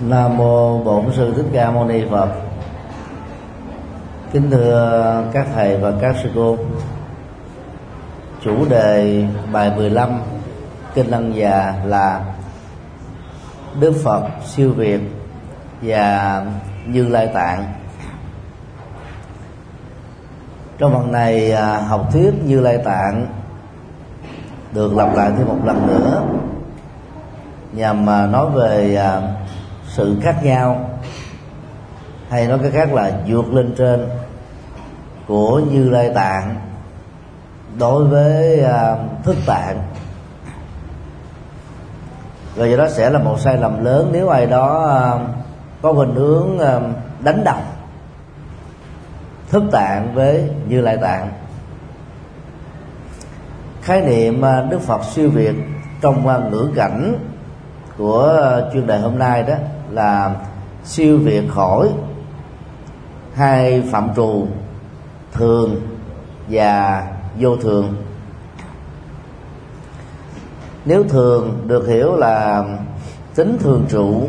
Nam mô Bổn Sư Thích Ca Mâu Ni Phật. Kính thưa các thầy và các sư cô, chủ đề bài 15 Kinh Lăng Già là Đức Phật siêu việt và Như Lai Tạng. Trong phần này, học thuyết Như Lai Tạng được lặp lại thêm một lần nữa nhằm nói về sự khác nhau, hay nói cái khác là vượt lên trên của Như Lai Tạng đối với Thức Tạng. Và do đó sẽ là một sai lầm lớn nếu ai đó có khuynh hướng đánh đồng Thức Tạng với Như Lai Tạng. Khái niệm Đức Phật siêu việt trong ngữ cảnh của chuyên đề hôm nay đó là siêu việt khỏi hai phạm trù thường và vô thường. Nếu thường được hiểu là tính thường trụ,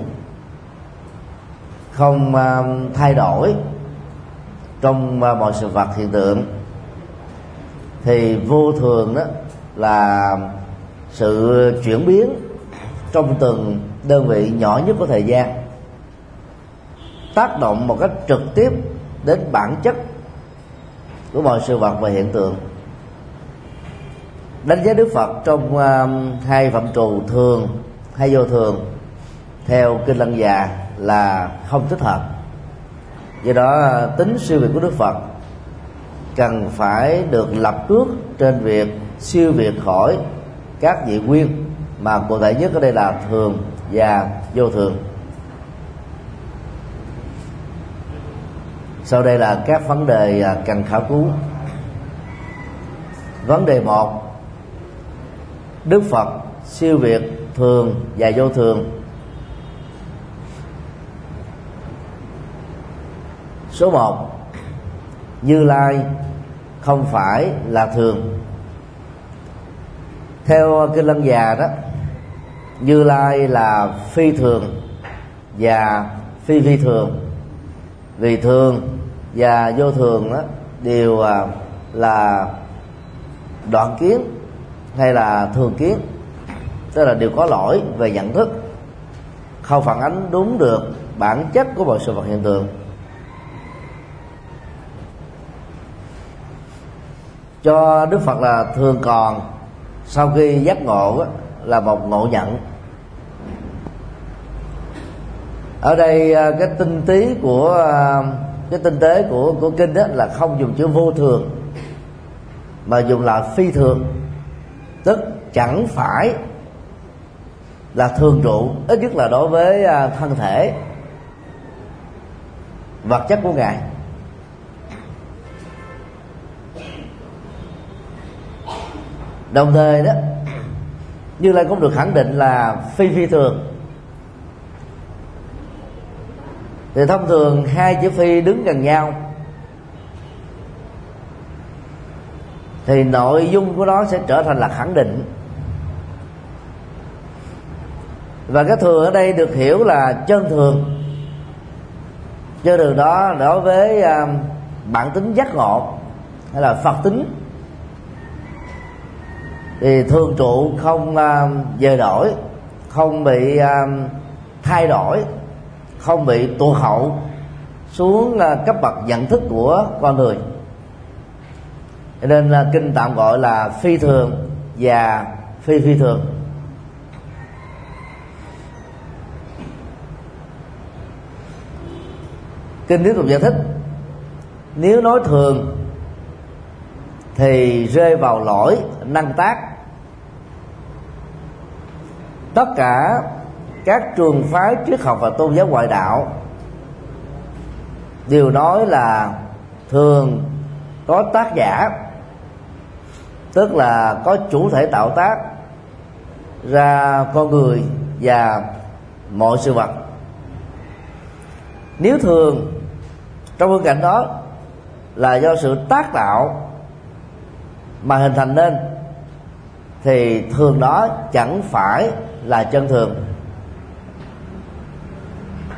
không thay đổi trong mọi sự vật hiện tượng, thì vô thường đó là sự chuyển biến trong từng đơn vị nhỏ nhất của thời gian, tác động một cách trực tiếp đến bản chất của mọi sự vật và hiện tượng. Đánh giá Đức Phật trong hai phạm trù thường hay vô thường theo Kinh Lăng Già là không thích hợp. Do đó tính siêu việt của Đức Phật cần phải được lập trước trên việc siêu việt khỏi các vị nguyên, mà cụ thể nhất ở đây là thường và vô thường. Sau đây là các vấn đề cần khảo cứu. Vấn đề 1: Đức Phật siêu việt thường và vô thường. Số 1: Như Lai không phải là thường. Theo Kinh Lăng Già đó, Như Lai là phi thường và phi phi thường. Vì thường và vô thường đó đều là đoạn kiến hay là thường kiến, tức là đều có lỗi về nhận thức, không phản ánh đúng được bản chất của mọi sự vật hiện tượng. Cho Đức Phật là thường còn sau khi giác ngộ đó, là một ngộ nhận. Ở đây cái tinh tế của kinh đó là không dùng chữ vô thường mà dùng là phi thường, tức chẳng phải là thường trụ, ít nhất là đối với thân thể vật chất của Ngài. Đồng thời đó, Như Lai cũng được khẳng định là phi phi thường. Thì thông thường hai chữ phi đứng gần nhau thì nội dung của nó sẽ trở thành là khẳng định. Và cái thường ở đây được hiểu là chân thường. Chân thường đó đối với bản tính giác ngộ hay là Phật tính thì thường trụ, không dời đổi, không bị thay đổi, không bị tụt hậu xuống cấp bậc nhận thức của con người. Cho nên kinh tạm gọi là phi thường và phi phi thường. Kinh tiếp tục giải thích: nếu nói thường thì rơi vào lỗi năng tác. Tất cả các trường phái triết học và tôn giáo ngoại đạo đều nói là thường có tác giả, tức là có chủ thể tạo tác ra con người và mọi sự vật. Nếu thường trong bối cảnh đó là do sự tác tạo mà hình thành nên, thì thường đó chẳng phải là chân thường.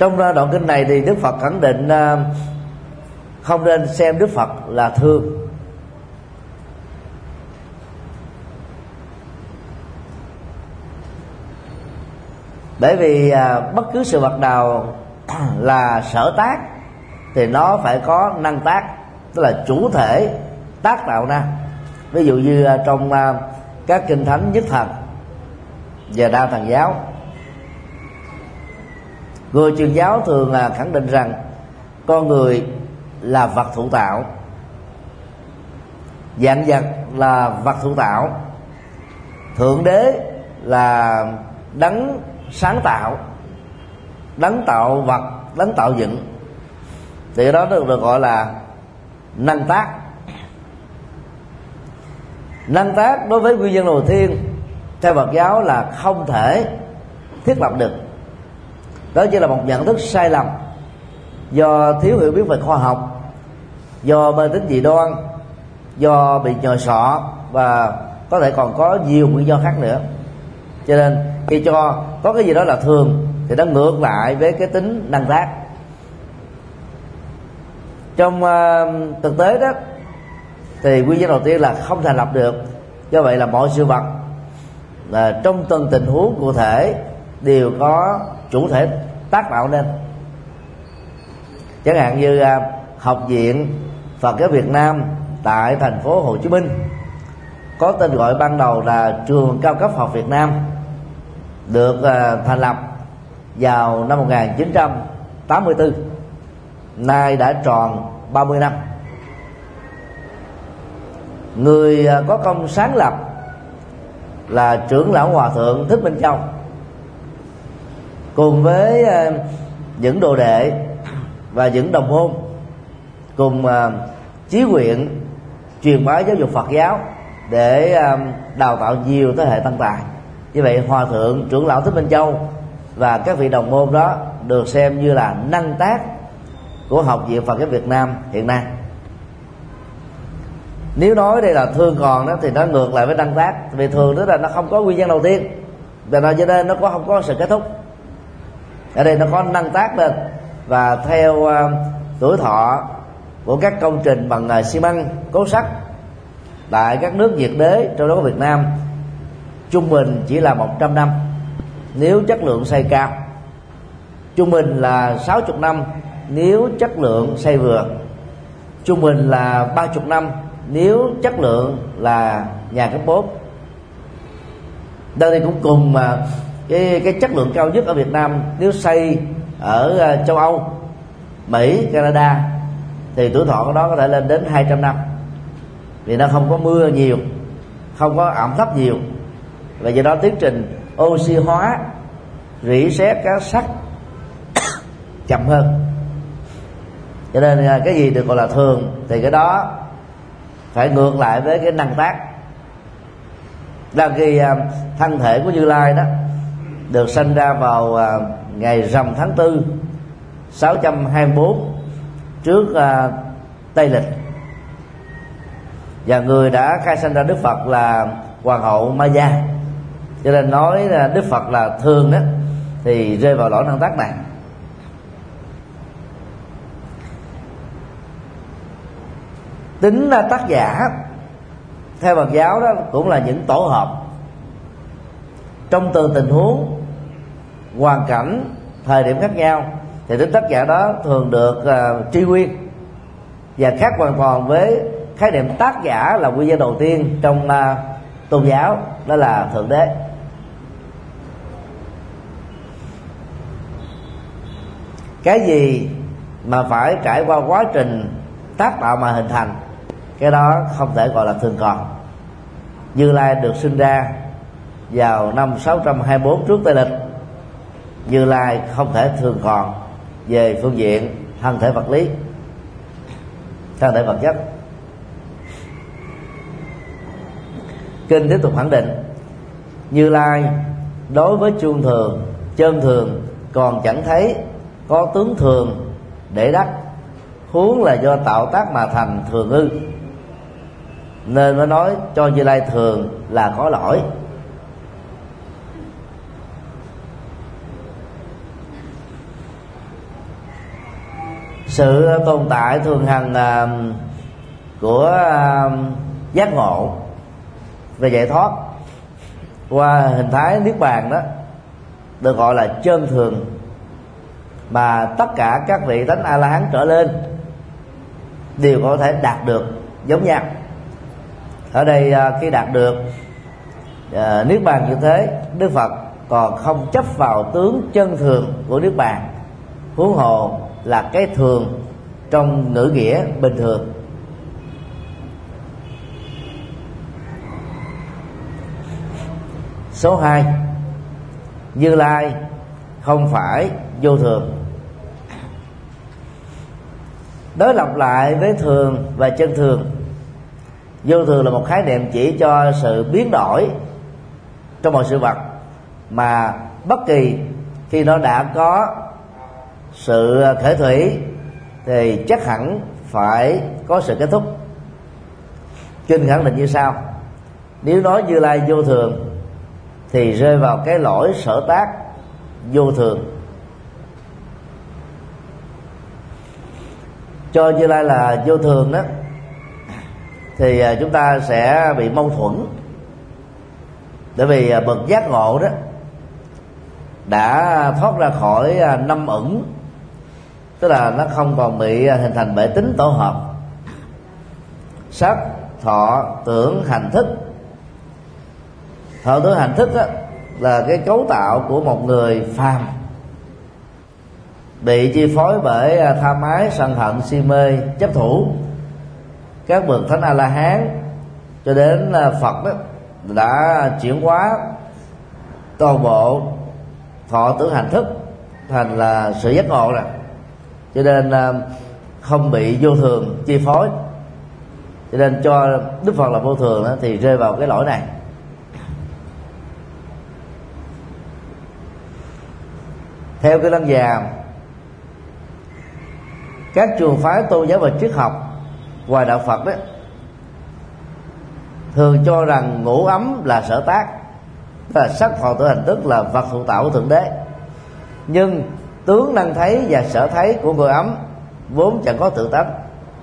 Trong đoạn kinh này thì Đức Phật khẳng định không nên xem Đức Phật là thương. Bởi vì bất cứ sự vật nào là sở tác thì nó phải có năng tác, tức là chủ thể tác tạo ra. Ví dụ như trong các kinh thánh nhất thần và đa thần giáo, người truyền giáo thường khẳng định rằng con người là vật thụ tạo, vạn vật là vật thụ tạo, thượng đế là đấng sáng tạo, đấng tạo vật, đấng tạo dựng, thì đó được gọi là năng tác. Năng tác đối với nguyên nhân đầu tiên theo Phật giáo là không thể thiết lập được. Đó chỉ là một nhận thức sai lầm do thiếu hiểu biết về khoa học, do mê tín dị đoan, do bị nhồi sọ, và có thể còn có nhiều nguyên do khác nữa. Cho nên khi cho có cái gì đó là thường thì nó ngược lại với cái tính năng tác. Trong thực tế đó thì nguyên nhân đầu tiên là không thành lập được. Do vậy là mọi sự vật trong từng tình huống cụ thể đều có chủ thể tác tạo nên. Chẳng hạn như Học viện Phật giáo Việt Nam tại thành phố Hồ Chí Minh, có tên gọi ban đầu là Trường Cao cấp Học Việt Nam, được thành lập vào năm 1984, nay đã tròn 30 năm. Người có công sáng lập là trưởng lão Hòa thượng Thích Minh Châu, cùng với những đồ đệ và những đồng môn cùng chí nguyện truyền bá giáo dục Phật giáo để đào tạo nhiều thế hệ tăng tài. Như vậy Hòa thượng trưởng lão Thích Minh Châu và các vị đồng môn đó được xem như là năng tác của Học viện Phật giáo Việt Nam hiện nay. Nếu nói đây là thương còn đó thì nó ngược lại với năng tác, vì thường đó là nó không có nguyên nhân đầu tiên, và nó cho nên nó không có sự kết thúc. Ở đây nó có năng tác lên, và theo tuổi thọ của các công trình bằng xi măng, cốt sắt tại các nước nhiệt đới, trong đó có Việt Nam, trung bình chỉ là 100 năm nếu chất lượng xây cao, trung bình là 60 năm nếu chất lượng xây vừa, trung bình là 30 năm nếu chất lượng là nhà cấp 4. Đây cũng cùng mà cái chất lượng cao nhất ở Việt Nam nếu xây ở châu Âu, Mỹ, Canada thì tuổi thọ của nó có thể lên đến 200 năm, vì nó không có mưa nhiều, không có ẩm thấp nhiều, và do đó tiến trình oxy hóa, rỉ sét các sắt chậm hơn. Cho nên cái gì được gọi là thường thì cái đó phải ngược lại với cái năng tác. Là khi thân thể của Như Lai đó được sanh ra vào ngày rằm tháng 4 624 trước Tây lịch, và người đã khai sanh ra Đức Phật là Hoàng hậu Maya, cho nên nói là Đức Phật là thường đó thì rơi vào lỗi năng tác này. Tính tác giả theo Phật giáo đó cũng là những tổ hợp trong từng tình huống, hoàn cảnh, thời điểm khác nhau, thì tính tác giả đó thường được tri nguyên, và khác hoàn toàn với khái niệm tác giả là nguyên nhân đầu tiên trong tôn giáo, đó là Thượng Đế. Cái gì mà phải trải qua quá trình tác tạo mà hình thành, cái đó không thể gọi là thường còn. Như Lai được sinh ra vào năm 624 trước Tây lịch. Như Lai không thể thường còn về phương diện thân thể vật lý, thân thể vật chất. Kinh tiếp tục khẳng định Như Lai đối với chuông thường, chân thường còn chẳng thấy có tướng thường để đắc, huống là do tạo tác mà thành thường ư, nên mới nói cho Như Lai thường là có lỗi. Sự tồn tại thường hằng của giác ngộ về giải thoát qua hình thái niết bàn đó được gọi là chân thường, mà tất cả các vị thánh A La Hán trở lên đều có thể đạt được giống nhau. Ở đây khi đạt được niết bàn như thế, Đức Phật còn không chấp vào tướng chân thường của niết bàn, huống hồ là cái thường trong ngữ nghĩa bình thường. Số 2, Như Lai không phải vô thường. Đối lập lại với thường và chân thường, vô thường là một khái niệm chỉ cho sự biến đổi trong mọi sự vật, mà bất kỳ khi nó đã có sự khởi thủy thì chắc hẳn phải có sự kết thúc. Kinh khẳng định như sau: nếu nói Như Lai vô thường thì rơi vào cái lỗi sở tác vô thường. Cho Như Lai là vô thường đó thì chúng ta sẽ bị mâu thuẫn, bởi vì bậc giác ngộ đó đã thoát ra khỏi năm ẩn, tức là nó không còn bị hình thành bởi tính tổ hợp sắc, thọ, tưởng, hành, thức. Thọ, tưởng, hành, thức đó là cái cấu tạo của một người phàm, bị chi phối bởi tham ái, sân hận, si mê, chấp thủ. Các bậc thánh A La Hán cho đến Phật đó đã chuyển hóa toàn bộ thọ, tưởng, hành, thức thành là sự giác ngộ rồi, cho nên không bị vô thường chi phối. Cho nên cho Đức Phật là vô thường đó, thì rơi vào cái lỗi này. Theo cái Lăng Già, các trường phái tôn giáo và triết học ngoài đạo Phật đó thường cho rằng ngũ ấm là sở tác, tức là sắc, thọ, tưởng, hành, thức là vật thụ tạo của Thượng Đế. Nhưng tướng năng thấy và sở thấy của ngũ ấm vốn chẳng có tự tánh,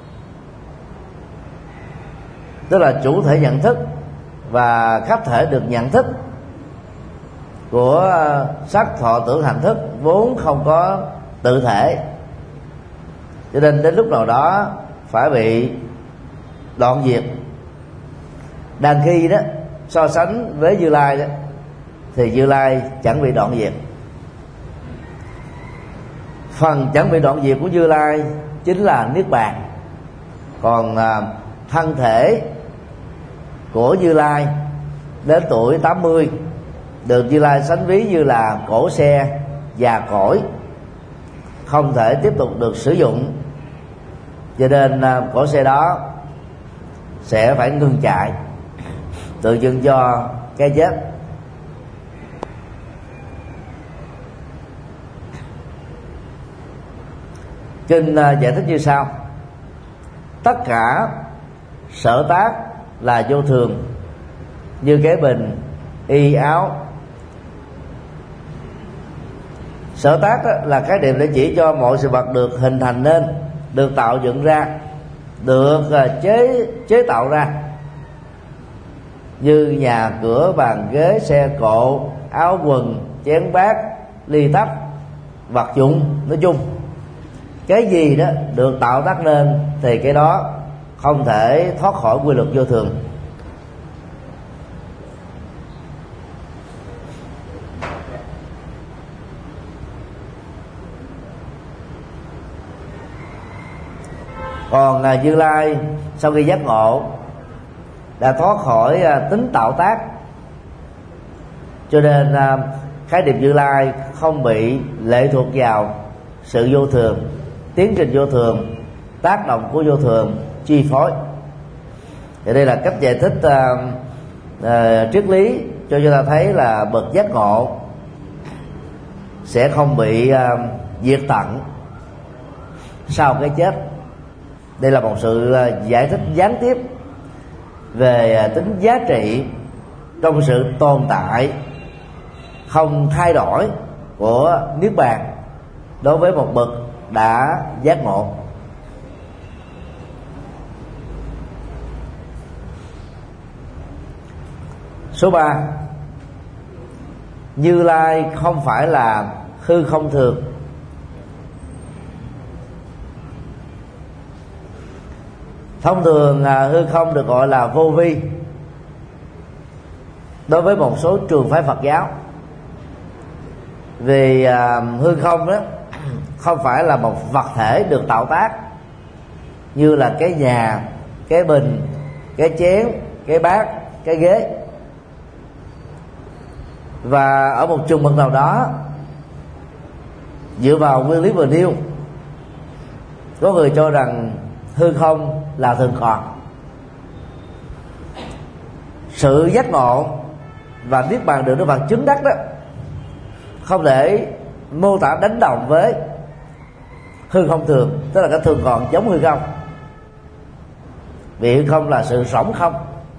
tức là chủ thể nhận thức và khách thể được nhận thức của sắc, thọ, tưởng, hành, thức vốn không có tự thể, cho nên đến lúc nào đó phải bị đoạn diệt. Đang khi đó so sánh với Như Lai đó thì Như Lai chẳng bị đoạn diệt. Phần chẳng bị đoạn diệt của Như Lai chính là niết bàn, còn thân thể của Như Lai đến tuổi 80 được Như Lai sánh ví như là cỗ xe già cỗi, không thể tiếp tục được sử dụng, cho nên cỗ xe đó sẽ phải ngừng chạy, tượng trưng cho cái chết. Kinh giải thích như sau: tất cả sở tác là vô thường, như cái bình, y áo. Sở tác là khái niệm để chỉ cho mọi sự vật được hình thành nên, được tạo dựng ra, được chế tạo ra, như nhà cửa, bàn ghế, xe cộ, áo quần, chén bát, ly tách, vật dụng nói chung. Cái gì đó được tạo tác nên thì cái đó không thể thoát khỏi quy luật vô thường. Còn Như Lai sau khi giác ngộ đã thoát khỏi tính tạo tác, cho nên khái niệm Như Lai không bị lệ thuộc vào sự vô thường, tiến trình vô thường, tác động của vô thường chi phối. Thì đây là cách giải thích triết lý cho chúng ta thấy là bậc giác ngộ sẽ không bị diệt tận sau cái chết. Đây là một sự giải thích gián tiếp về tính giá trị trong sự tồn tại không thay đổi của niết bàn đối với một bậc đã giác ngộ. Số 3, Như Lai không phải là hư không thường. Thông thường hư không được gọi là vô vi đối với một số trường phái Phật giáo, vì hư không đó không phải là một vật thể được tạo tác như là cái nhà, cái bình, cái chén, cái bát, cái ghế. Và ở một trường mực nào đó, dựa vào nguyên lý vừa nêu, có người cho rằng hư không là thường còn. Sự giác ngộ và niết bàn được Đức Phật chứng đắc đó không thể mô tả đánh đồng với hư không thường, tức là cái thường còn giống hư không. Vì hư không là sự rỗng không,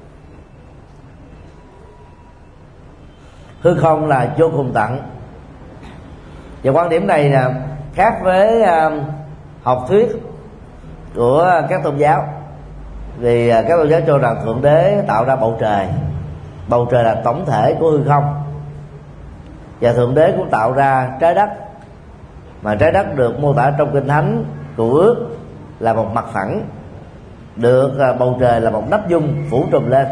hư không là vô cùng tận. Và quan điểm này là khác với học thuyết của các tôn giáo, vì các tôn giáo cho rằng Thượng Đế tạo ra bầu trời, bầu trời là tổng thể của hư không, và Thượng Đế cũng tạo ra trái đất, mà trái đất được mô tả trong Kinh Thánh Cựu Ước là một mặt phẳng, được bầu trời là một nắp dung phủ trùm lên.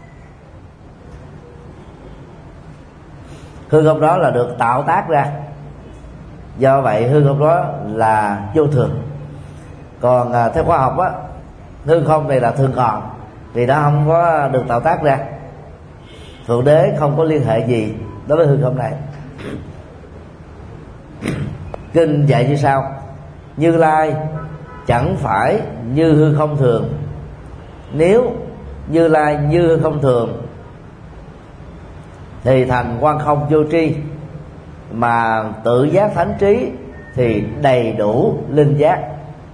Hư không đó là được tạo tác ra, do vậy hư không đó là vô thường. Còn theo khoa học á, hư không này là thường còn, vì nó không có được tạo tác ra. Thượng Đế không có liên hệ gì đối với hư không này. Kinh dạy như sau: Như Lai chẳng phải như hư không thường. Nếu Như Lai như hư không thường thì thành quan không vô tri, mà tự giác thánh trí thì đầy đủ linh giác.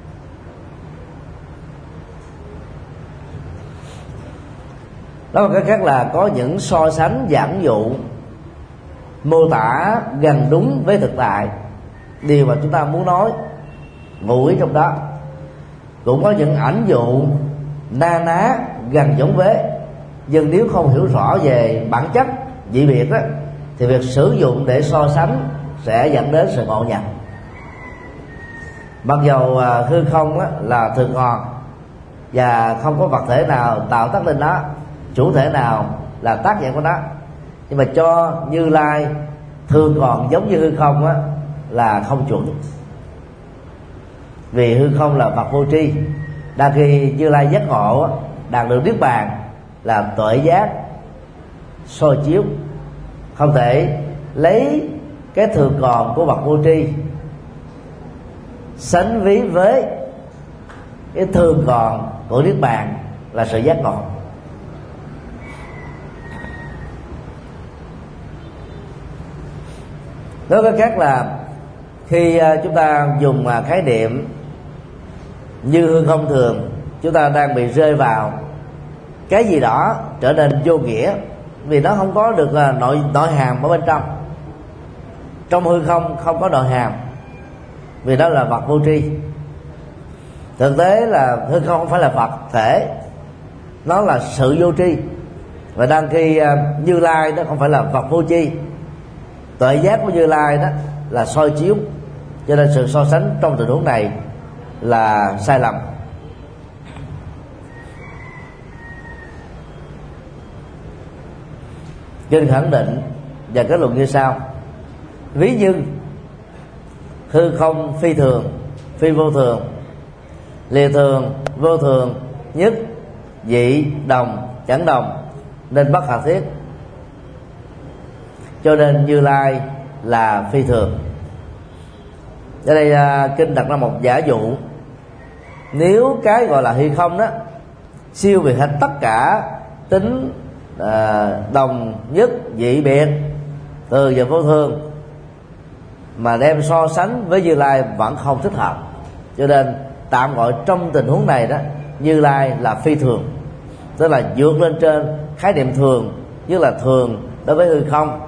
Đó là cái khác là có những so sánh giảng dụ mô tả gần đúng với thực tại điều mà chúng ta muốn nói, ngụ ý trong đó. Cũng có những ảnh dụ na ná gần giống vế, nhưng nếu không hiểu rõ về bản chất dị biệt đó, thì việc sử dụng để so sánh sẽ dẫn đến sự ngộ nhập. Mặc dầu hư không là thường còn và không có vật thể nào tạo tác lên nó, chủ thể nào là tác giả của nó, nhưng mà cho Như Lai thường còn giống như hư không là không chuẩn. Vì hư không là vật vô tri, đa khi Như Lai giác ngộ đạt được niết bàn là tuệ giác soi chiếu, không thể lấy cái thường còn của vật vô tri sánh ví với cái thường còn của niết bàn là sự giác ngộ. Nói cách khác là khi chúng ta dùng khái niệm như hư không thường, chúng ta đang bị rơi vào cái gì đó trở nên vô nghĩa, vì nó không có được nội hàm ở bên trong. Trong hư không không có nội hàm, vì đó là vật vô tri. Thực tế là hư không không phải là vật thể, nó là sự vô tri. Và đang khi Như Lai đó không phải là vật vô tri, tuệ giác của Như Lai đó là soi chiếu, cho nên sự so sánh trong tình huống này là sai lầm. Kinh khẳng định và kết luận như sau: ví như hư không phi thường, phi vô thường, lìa thường, vô thường, nhất, dị, đồng, chẳng đồng, nên bất khả thiết. Cho nên Như Lai là phi thường. Ở đây kinh đặt ra một giả dụ: nếu cái gọi là hư không đó siêu việt hết tất cả tính đồng, nhất, dị, biệt, từ và vô thường, mà đem so sánh với Như Lai vẫn không thích hợp. Cho nên tạm gọi trong tình huống này đó, Như Lai là phi thường, tức là vượt lên trên khái niệm thường, như là thường đối với hư không,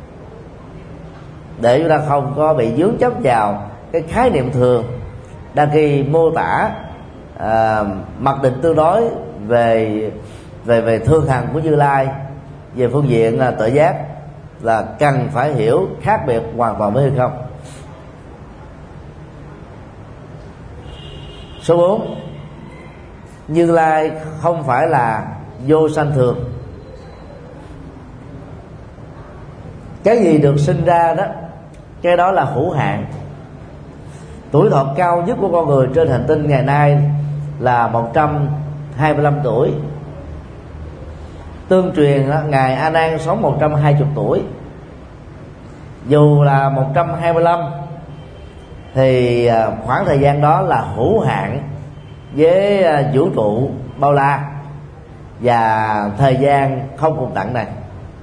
để chúng ta không có bị vướng chấp vào cái khái niệm thường đang khi mô tả mặc định tương đối về thường hằng của Như Lai về phương diện tuệ giác là cần phải hiểu khác biệt hoàn toàn với hư không. Số 4, Như Lai không phải là vô sanh thường. Cái gì được sinh ra đó, cái đó là hữu hạn. Tuổi thọ cao nhất của con người trên hành tinh ngày nay là 125 tuổi. Tương truyền ngài A Nan sống 120 tuổi. Dù là 125 thì khoảng thời gian đó là hữu hạn với vũ trụ bao la và thời gian không cùng đẳng này.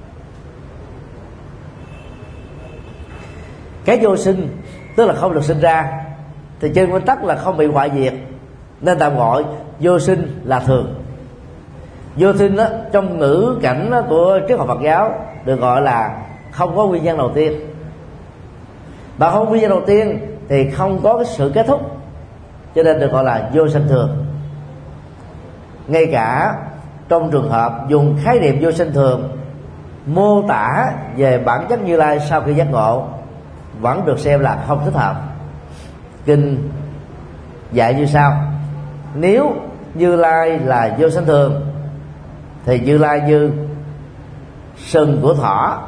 Cái vô sinh tức là không được sinh ra thì trên nguyên tắc là không bị hoại diệt, nên tạm gọi vô sinh là thường. Vô sinh đó, trong ngữ cảnh của triết học Phật giáo được gọi là không có nguyên nhân đầu tiên. Và không có nguyên nhân đầu tiên thì không có cái sự kết thúc, cho nên được gọi là vô sanh thường. Ngay cả trong trường hợp dùng khái niệm vô sanh thường mô tả về bản chất Như Lai sau khi giác ngộ vẫn được xem là không thích hợp. Kinh dạy như sau: nếu Như Lai là vô sanh thường thì Như Lai như sừng của thỏ,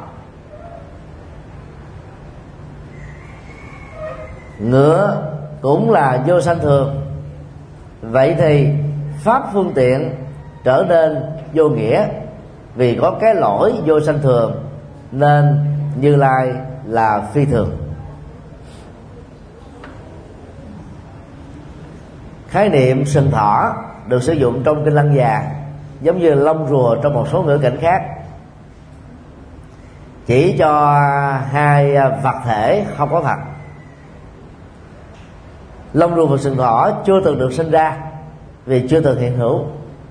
ngựa cũng là vô sanh thường. Vậy thì pháp phương tiện trở nên vô nghĩa, vì có cái lỗi vô sanh thường nên Như Lai là phi thường. Khái niệm sừng thỏ được sử dụng trong kinh Lăng Già giống như lông rùa trong một số ngữ cảnh khác, chỉ cho hai vật thể không có thật. Lông rùa và sừng thỏ chưa từng được sinh ra vì chưa từng hiện hữu,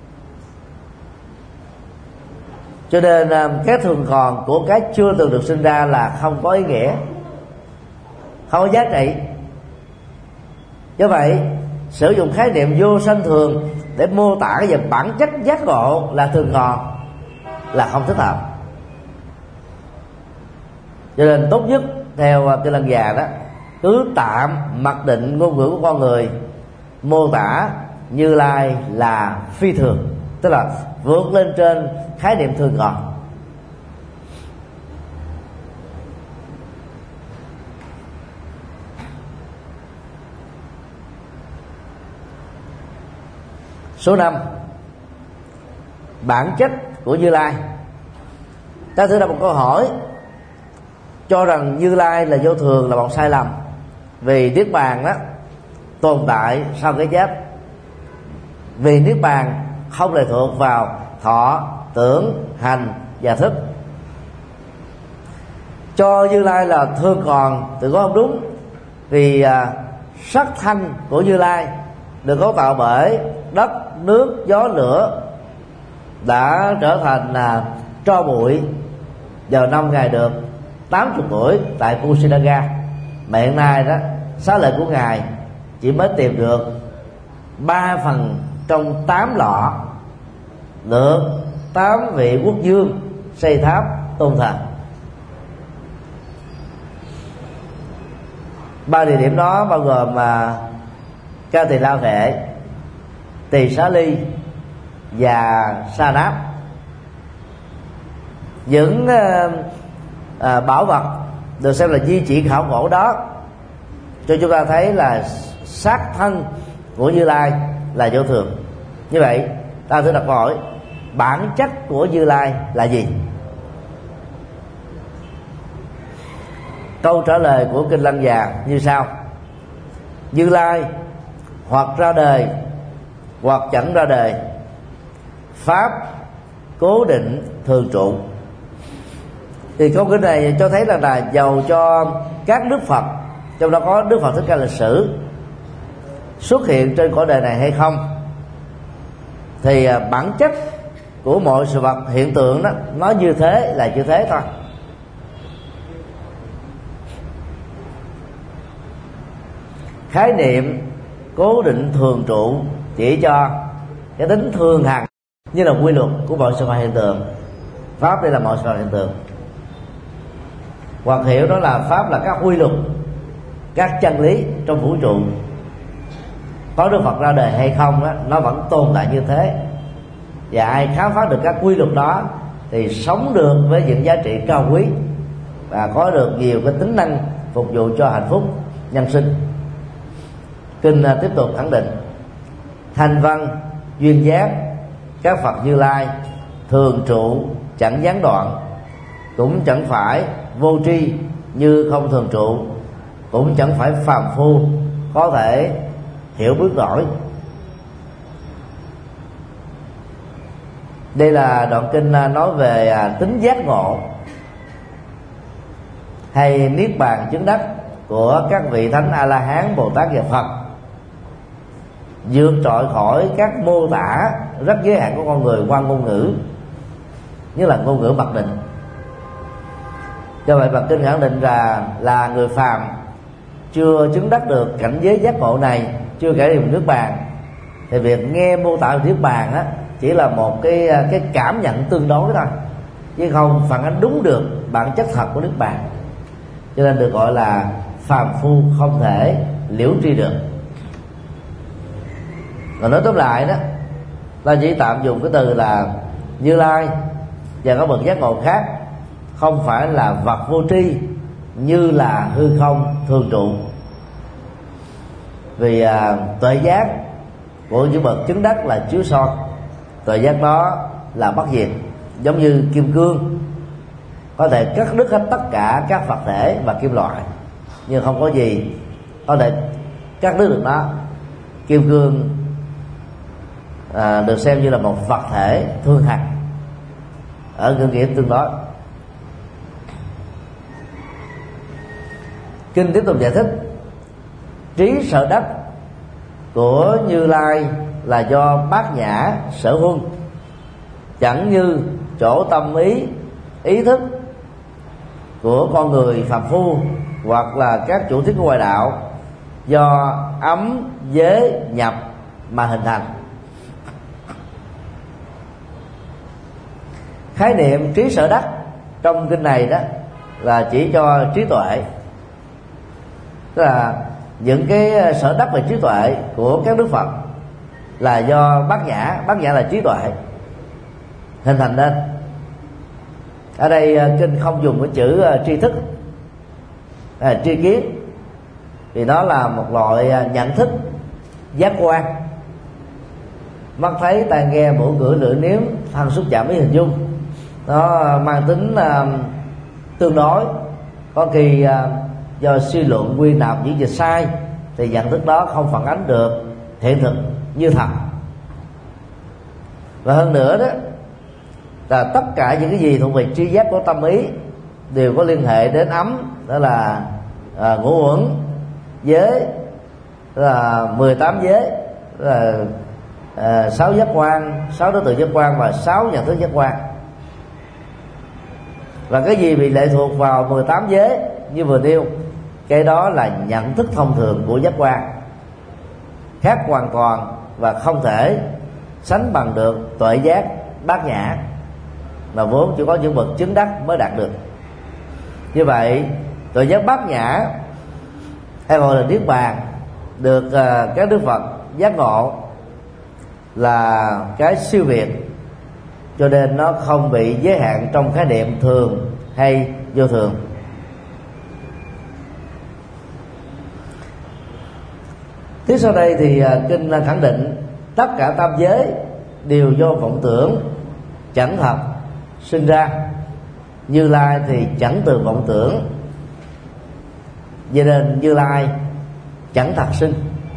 cho nên cái thường còn của cái chưa từng được sinh ra là không có ý nghĩa, không có giá trị. Do vậy sử dụng khái niệm vô sanh thường để mô tả về bản chất giác ngộ là thường còn là không thích hợp. Cho nên tốt nhất theo Kinh Lăng Già đó, cứ tạm mặc định ngôn ngữ của con người mô tả Như Lai là phi thường, tức là vượt lên trên khái niệm thường còn. Số 5, bản chất của Như Lai. Ta thử đặt một câu hỏi: cho rằng Như Lai là vô thường là một sai lầm, vì niết bàn đó tồn tại sau cái chết. Vì niết bàn không lệ thuộc vào thọ, tưởng, hành và thức. Cho Như Lai là thương còn thì có không đúng, vì sắc thanh của Như Lai được cấu tạo bởi đất, nước, gió, lửa, đã trở thành tro bụi vào năm Ngài được 80 tuổi tại Kusindaga. Mà hiện nay đó, xá lợi của Ngài chỉ mới tìm được 3 phần trong 8 lọ được 8 vị quốc vương xây tháp tôn thờ. 3 địa điểm đó bao gồm Ca Tỳ La Vệ, Tỳ Xá Ly và Sa Náp. Những bảo vật được xem là di chỉ khảo cổ đó cho chúng ta thấy là xác thân của Như Lai là vô thường. Như vậy ta thử đặt câu hỏi: bản chất của Như Lai là gì? Câu trả lời của Kinh Lăng Già như sau: Như Lai hoặc ra đời hoặc chẳng ra đời, pháp cố định thường trụ. Thì câu kinh này cho thấy là dầu cho các đức Phật, trong đó có Đức Phật Thích Ca Lịch Sử, xuất hiện trên cõi đời này hay không, thì bản chất của mọi sự vật hiện tượng đó nó như thế là như thế thôi. Khái niệm cố định thường trụ chỉ cho cái tính thường hằng như là quy luật của mọi sự vật hiện tượng. Pháp đây là mọi sự hiện tượng, hoặc hiểu đó là Pháp là các quy luật, các chân lý trong vũ trụ. Có Đức Phật ra đời hay không á, nó vẫn tồn tại như thế, và ai khám phá được các quy luật đó thì sống được với những giá trị cao quý và có được nhiều cái tính năng phục vụ cho hạnh phúc nhân sinh. Kinh tiếp tục khẳng định: thanh văn duyên giác các Phật Như Lai thường trụ chẳng gián đoạn, cũng chẳng phải vô tri như không thường trụ, cũng chẳng phải phàm phu có thể hiểu biết nổi. Đây là đoạn kinh nói về tính giác ngộ hay niết bàn chứng đắc của các vị thánh A La Hán, Bồ Tát và Phật, vượt trội khỏi các mô tả rất giới hạn của con người qua ngôn ngữ, như là ngôn ngữ mặc định. Do vậy bản kinh khẳng định là người phàm chưa chứng đắc được cảnh giới giác ngộ này, chưa trải nghiệm niết bàn, thì việc nghe mô tả niết bàn á chỉ là một cái cảm nhận tương đối thôi, chứ không phản ánh đúng được bản chất thật của niết bàn. Cho nên được gọi là phàm phu không thể liễu tri được. Còn nói tóm lại đó, ta chỉ tạm dùng cái từ là Như Lai và các bậc giác ngộ khác không phải là vật vô tri như là hư không thường trụ. Vì tuệ giác của những bậc chứng đắc là chiếu soi, tuệ giác đó là bất diệt, giống như kim cương có thể cắt đứt hết tất cả các vật thể và kim loại, nhưng không có gì có thể cắt đứt được nó. Kim cương được xem như là một vật thể thường hằng ở ngữ nghĩa tương đối. Kinh tiếp tục giải thích: trí sở đắc của Như Lai là do bát nhã sở huân, chẳng như chỗ tâm ý thức của con người phàm phu hoặc là các chủ thuyết của ngoại đạo do ấm giới nhập mà hình thành. Khái niệm trí sở đắc trong kinh này đó là chỉ cho trí tuệ, tức là những cái sở đắc về trí tuệ của các đức Phật là do bát nhã là trí tuệ hình thành nên. Ở đây kinh không dùng cái chữ tri thức, tri kiến, vì nó là một loại nhận thức giác quan, mắt thấy tai nghe mũi ngửi lưỡi nếm thân xúc chạm ý hình dung. Nó mang tính tương đối, có khi do suy luận quy nạp những dịch sai thì nhận thức đó không phản ánh được hiện thực như thật. Và hơn nữa đó là tất cả những cái gì thuộc về tri giác của tâm ý đều có liên hệ đến ấm, đó là ngũ uẩn giới, đó là 18 giới, đó là 6 giác quan, 6 đối tượng giác quan và 6 nhận thức giác quan. Và cái gì bị lệ thuộc vào 18 giới như vừa nêu, cái đó là nhận thức thông thường của giác quan, khác hoàn toàn và không thể sánh bằng được tuệ giác bát nhã mà vốn chỉ có những bậc chứng đắc mới đạt được. Như vậy tuệ giác bát nhã hay gọi là niết bàn được các đức Phật giác ngộ là cái siêu việt, cho nên nó không bị giới hạn trong khái niệm thường hay vô thường. Tiếp sau đây thì kinh khẳng định tất cả tam giới đều do vọng tưởng chẳng thật sinh ra. Như Lai thì chẳng từ vọng tưởng, cho nên Như Lai chẳng thật sinh.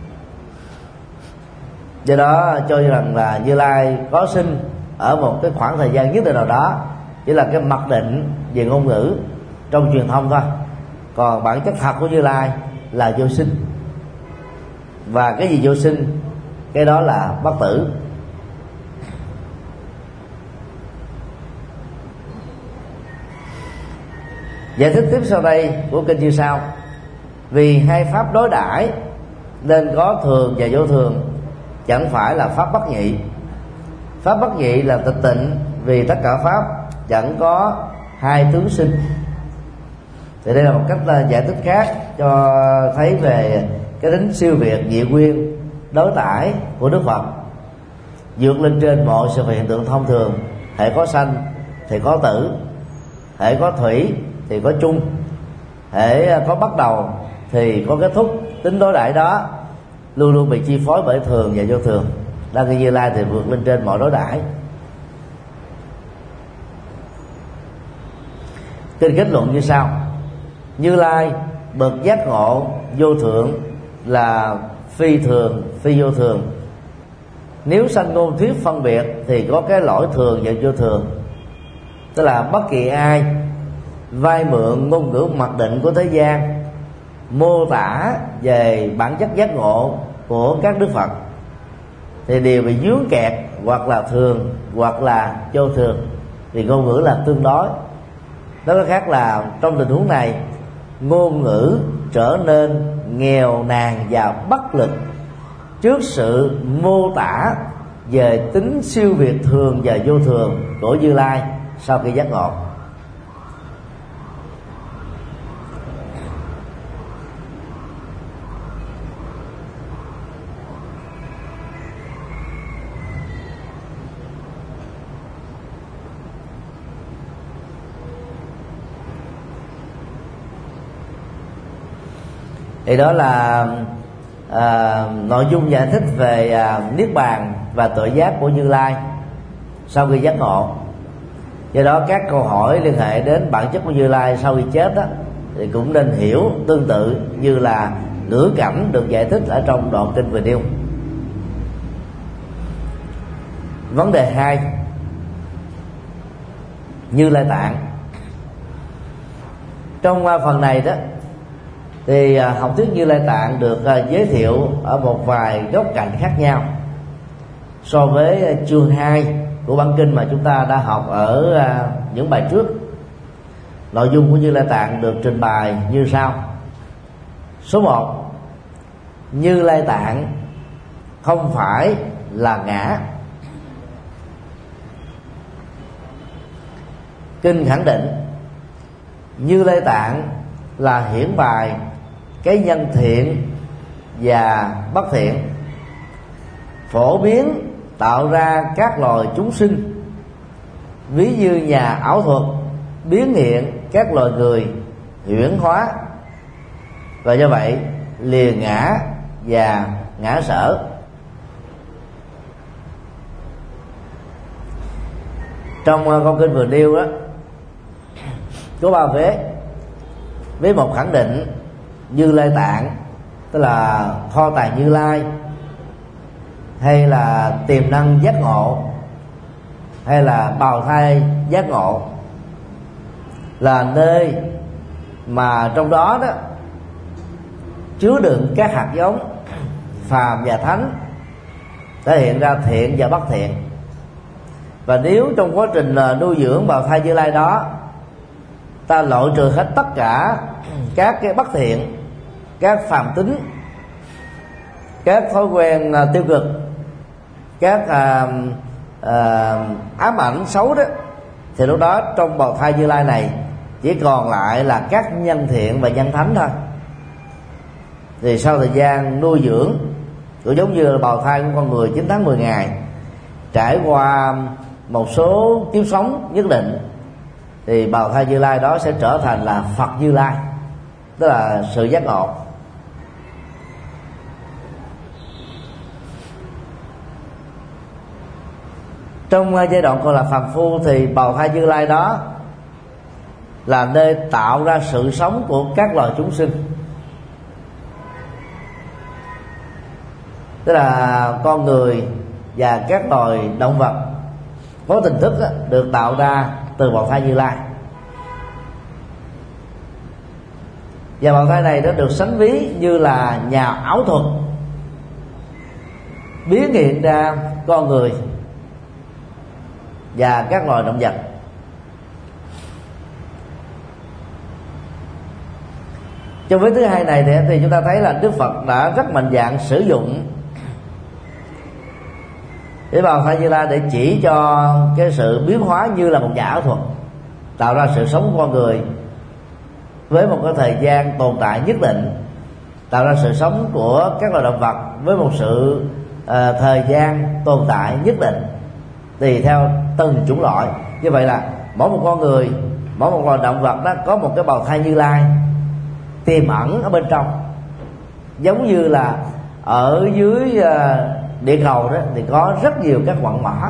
Do đó cho rằng là Như Lai có sinh ở một cái khoảng thời gian nhất định nào đó, chỉ là cái mặc định về ngôn ngữ trong truyền thông thôi. Còn bản chất thật của Như Lai là vô sinh, và cái gì vô sinh cái đó là bất tử. Giải thích tiếp sau đây của kinh như sau: vì hai pháp đối đãi nên có thường và vô thường, chẳng phải là pháp bất nhị. Pháp bất nhị là tịch tịnh vì tất cả pháp chẳng có hai tướng sinh. Thì đây là một cách giải thích khác cho thấy về cái tính siêu việt nhị nguyên đối tải của Đức Phật, vượt lên trên mọi sự hiện tượng thông thường. Hễ có sanh thì có tử, hễ có thủy thì có chung, hễ có bắt đầu thì có kết thúc. Tính đối đãi đó luôn luôn bị chi phối bởi thường và vô thường. Đăng Kỳ Như Lai thì vượt lên trên mọi đối đãi. Kinh kết luận như sau: Như Lai bậc giác ngộ vô thượng là phi thường phi vô thường. Nếu sanh ngôn thuyết phân biệt thì có cái lỗi thường và vô thường, tức là bất kỳ ai vay mượn ngôn ngữ mặc định của thế gian mô tả về bản chất giác ngộ của các đức Phật thì đều bị vướng kẹt, hoặc là thường hoặc là vô thường, vì ngôn ngữ là tương đối. Nói cách khác là trong tình huống này, ngôn ngữ trở nên nghèo nàn và bất lực trước sự mô tả về tính siêu việt thường và vô thường của Như Lai sau khi giác ngộ. Thì đó là nội dung giải thích về niết bàn và tự giác của Như Lai sau khi giác ngộ. Do đó các câu hỏi liên hệ đến bản chất của Như Lai sau khi chết đó thì cũng nên hiểu tương tự như là ngữ cảnh được giải thích ở trong đoạn kinh vừa nêu. Vấn đề 2: Như Lai Tạng. Trong phần này đó thì học thuyết Như Lai Tạng được giới thiệu ở một vài góc cạnh khác nhau so với chương 2 của bản kinh mà chúng ta đã học ở những bài trước. Nội dung của Như Lai Tạng được trình bày như sau: Số 1: Như Lai Tạng không phải là ngã. Kinh khẳng định Như Lai Tạng là hiển bày cái nhân thiện và bất thiện, phổ biến tạo ra các loài chúng sinh, ví như nhà ảo thuật biến hiện các loài người huyễn hóa, và do vậy lìa ngã và ngã sở. Trong câu kinh vừa nêu đó có 3 vế. Với một khẳng định Như Lai Tạng tức là kho tàng Như Lai, hay là tiềm năng giác ngộ, hay là bào thai giác ngộ, là nơi mà trong đó đó chứa đựng các hạt giống phàm và thánh, thể hiện ra thiện và bất thiện. Và nếu trong quá trình nuôi dưỡng bào thai Như Lai đó ta loại trừ hết tất cả các cái bất thiện, các phàm tính, các thói quen tiêu cực, các ám ảnh xấu đó, thì lúc đó trong bào thai Như Lai này chỉ còn lại là các nhân thiện và nhân thánh thôi. Thì sau thời gian nuôi dưỡng cũng giống như là bào thai của con người 9 tháng 10 ngày, trải qua một số kiếp sống nhất định, thì bào thai Như Lai đó sẽ trở thành là Phật Như Lai, tức là sự giác ngộ. Trong giai đoạn còn là phàm phu thì bào thai Như Lai đó là nơi tạo ra sự sống của các loài chúng sinh, tức là con người và các loài động vật có tình thức được tạo ra từ bào thai Như Lai. Và bào thai này nó được sánh ví như là nhà ảo thuật biến hiện ra con người và các loài động vật. Trong vế thứ hai này thì chúng ta thấy là Đức Phật đã rất mạnh dạn sử dụng cái bào thai Như Lai để chỉ cho cái sự biến hóa như là một nhà ảo thuật. tạo ra sự sống của con người với một cái thời gian tồn tại nhất định, tạo ra sự sống của các loài động vật với một sự thời gian tồn tại nhất định, tùy theo từng chủng loại. Như vậy là mỗi một con người, mỗi một loài động vật đó có một cái bào thai Như Lai tiềm ẩn ở bên trong. Giống như là ở dưới địa cầu đó thì có rất nhiều các quặng mỏ,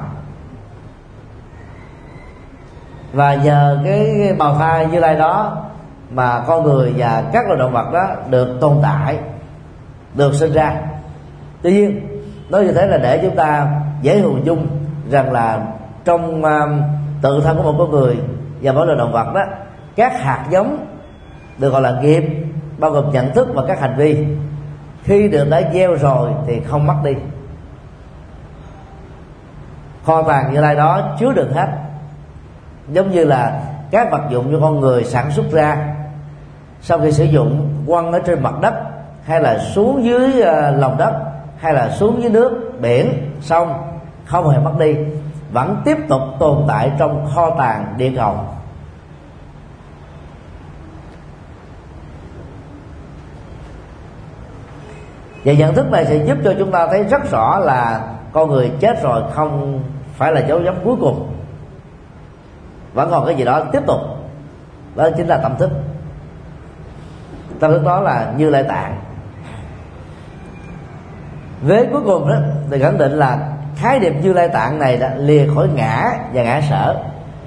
và nhờ cái bào thai Như Lai đó mà con người và các loài động vật đó được tồn tại, được sinh ra. Tuy nhiên nói như thế là để chúng ta dễ hình dung rằng là trong tự thân của một con người và mỗi loài động vật đó, các hạt giống được gọi là nghiệp, bao gồm nhận thức và các hành vi, khi được đã gieo rồi thì không mất đi. Kho tàng Như Lai đó chứa đựng hết, giống như là các vật dụng cho con người sản xuất ra sau khi sử dụng, quăng ở trên mặt đất hay là xuống dưới lòng đất hay là xuống dưới nước biển sông, không hề mất đi, vẫn tiếp tục tồn tại trong kho tàng địa cầu. Và nhận thức này sẽ giúp cho chúng ta thấy rất rõ là con người chết rồi không phải là dấu chấm cuối cùng, vẫn còn cái gì đó tiếp tục, đó chính là tâm thức. Tâm thức đó là Như Lai Tạng. Vế cuối cùng đó thì khẳng định là khái niệm Như Lai Tạng này đã lìa khỏi ngã và ngã sở.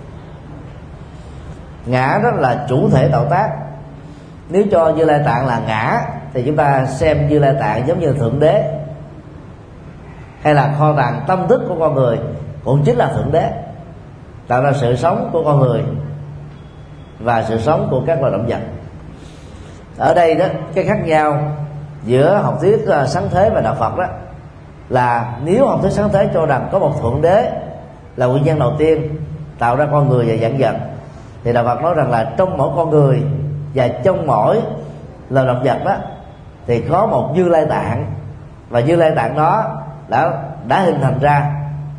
Ngã đó là chủ thể tạo tác. Nếu cho Như Lai Tạng là ngã thì chúng ta xem Như Lai Tạng giống như Thượng Đế, hay là kho tàng tâm thức của con người cũng chính là Thượng Đế, tạo ra sự sống của con người và sự sống của các loài động vật. Ở đây đó, cái khác nhau giữa học thuyết sáng thế và đạo Phật đó là nếu học thuyết sáng thế cho rằng có một Thượng Đế là nguyên nhân đầu tiên tạo ra con người và vạn vật, thì đạo Phật nói rằng là trong mỗi con người và trong mỗi loài động vật đó thì có một Như Lai Tạng, và Như Lai Tạng đó đã hình thành ra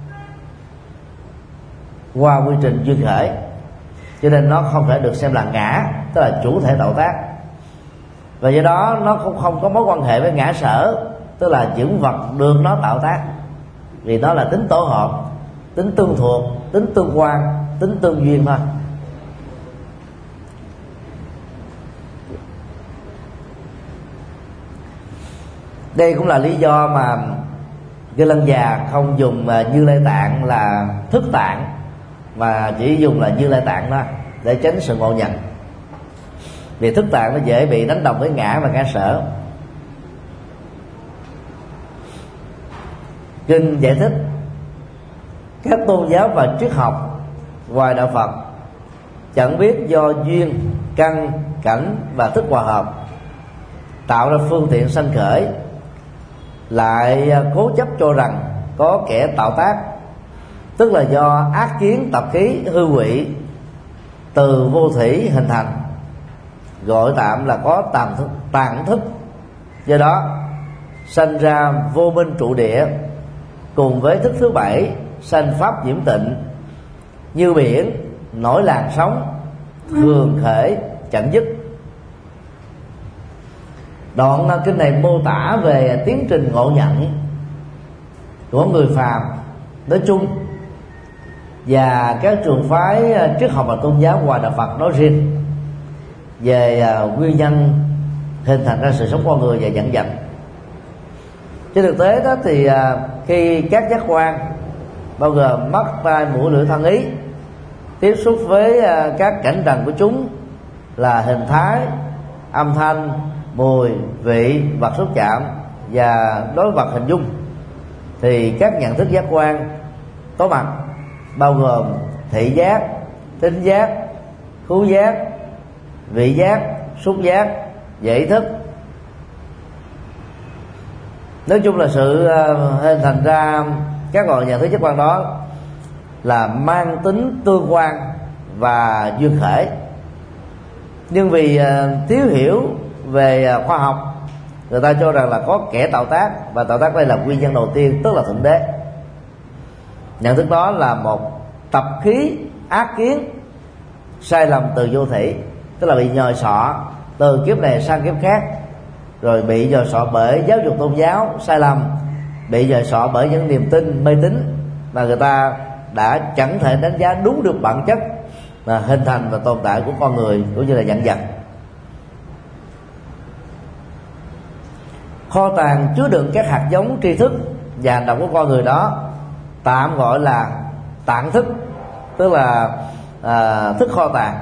qua quy trình duyên khởi, cho nên nó không thể được xem là ngã, tức là chủ thể tạo tác, và do đó nó cũng không có mối quan hệ với ngã sở, tức là những vật được nó tạo tác, vì nó là tính tổ hợp, tính tương thuộc, tính tương quan, tính tương duyên thôi. Đây cũng là lý do mà Kinh Lăng Già không dùng Như Lai Tạng là thức tạng, mà chỉ dùng là Như Lai Tạng đó để tránh sự ngộ nhận. Vì thức tạng nó dễ bị đánh đồng với ngã và ngã sở. Kinh giải thích các tôn giáo và triết học ngoài đạo Phật chẳng biết do duyên, căn, cảnh và thức hòa hợp tạo ra phương tiện sanh khởi, lại cố chấp cho rằng có kẻ tạo tác, tức là do ác kiến tập khí hư ngụy từ vô thủy hình thành, gọi tạm là có tàn thức. Do đó sanh ra vô minh trụ địa, cùng với thức thứ bảy sanh pháp nhiễm tịnh, như biển nổi làn sóng, thường khởi chẳng dứt. Đoạn kinh này mô tả về tiến trình ngộ nhận của người phàm nói chung và các trường phái triết học và tôn giáo ngoài đạo Phật nói riêng về nguyên nhân hình thành ra sự sống con người và vạn vật. Trên thực tế đó thì khi các giác quan bao gồm mắt, tai, mũi, lưỡi, thân, ý tiếp xúc với các cảnh trần của chúng là hình thái, âm thanh, mùi, vị, vật xúc chạm và đối vật hình dung, thì các nhận thức giác quan có mặt bao gồm thị giác, thính giác, khứu giác, vị giác, xúc giác và ý thức. Nói chung là sự hình thành ra các loại nhận thức giác quan đó là mang tính tương quan và duyên khởi, nhưng vì thiếu hiểu về khoa học, người ta cho rằng là có kẻ tạo tác, và tạo tác đây là nguyên nhân đầu tiên, tức là Thượng Đế. Nhận thức đó là một tập khí ác kiến sai lầm từ vô thỉ, tức là bị nhồi sọ từ kiếp này sang kiếp khác, rồi bị nhồi sọ bởi giáo dục tôn giáo sai lầm, bị nhồi sọ bởi những niềm tin mê tín mà người ta đã chẳng thể đánh giá đúng được bản chất là hình thành và tồn tại của con người cũng như là vạn vật. Kho tàng chứa đựng các hạt giống tri thức và hành động của con người đó tạm gọi là tạng thức, tức là thức kho tàng.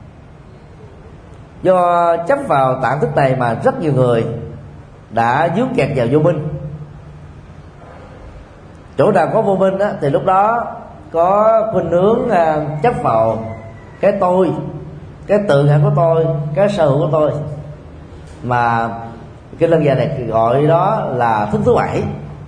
Do chấp vào tạng thức này mà rất nhiều người đã vướng kẹt vào vô minh. Chỗ nào có vô minh thì lúc đó có khuynh hướng chấp vào cái tôi, cái tự ngã của tôi, cái sở hữu của tôi, mà cái lân già này gọi đó là thức thứ 7.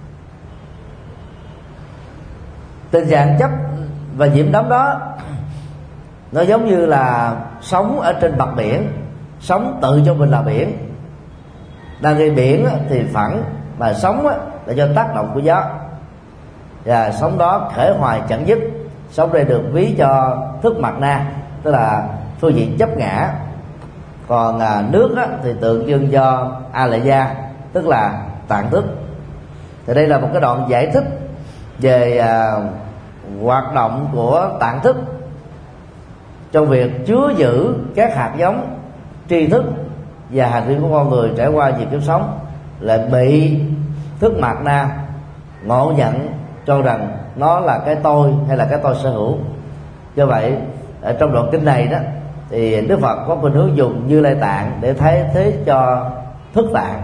Tình trạng chấp và nhiễm đắm đó nó giống như là sống ở trên mặt biển, sống tự cho mình là biển, đang đi biển thì phẳng, mà sống là do tác động của gió, và sống đó khởi hoài chẳng dứt. Sống đây được ví cho thức mặt na, tức là phương diện chấp ngã. Còn nước thì tượng trưng cho a lại gia, tức là tạng thức. Thì đây là một cái đoạn giải thích về hoạt động của tạng thức trong việc chứa giữ các hạt giống tri thức và hành vi của con người trải qua nhiều kiếp sống, lại bị thức mạt na ngộ nhận cho rằng nó là cái tôi hay là cái tôi sở hữu. Do vậy ở trong đoạn kinh này đó thì Đức Phật có khuynh hướng dùng Như Lai Tạng để thay thế cho thức tạng.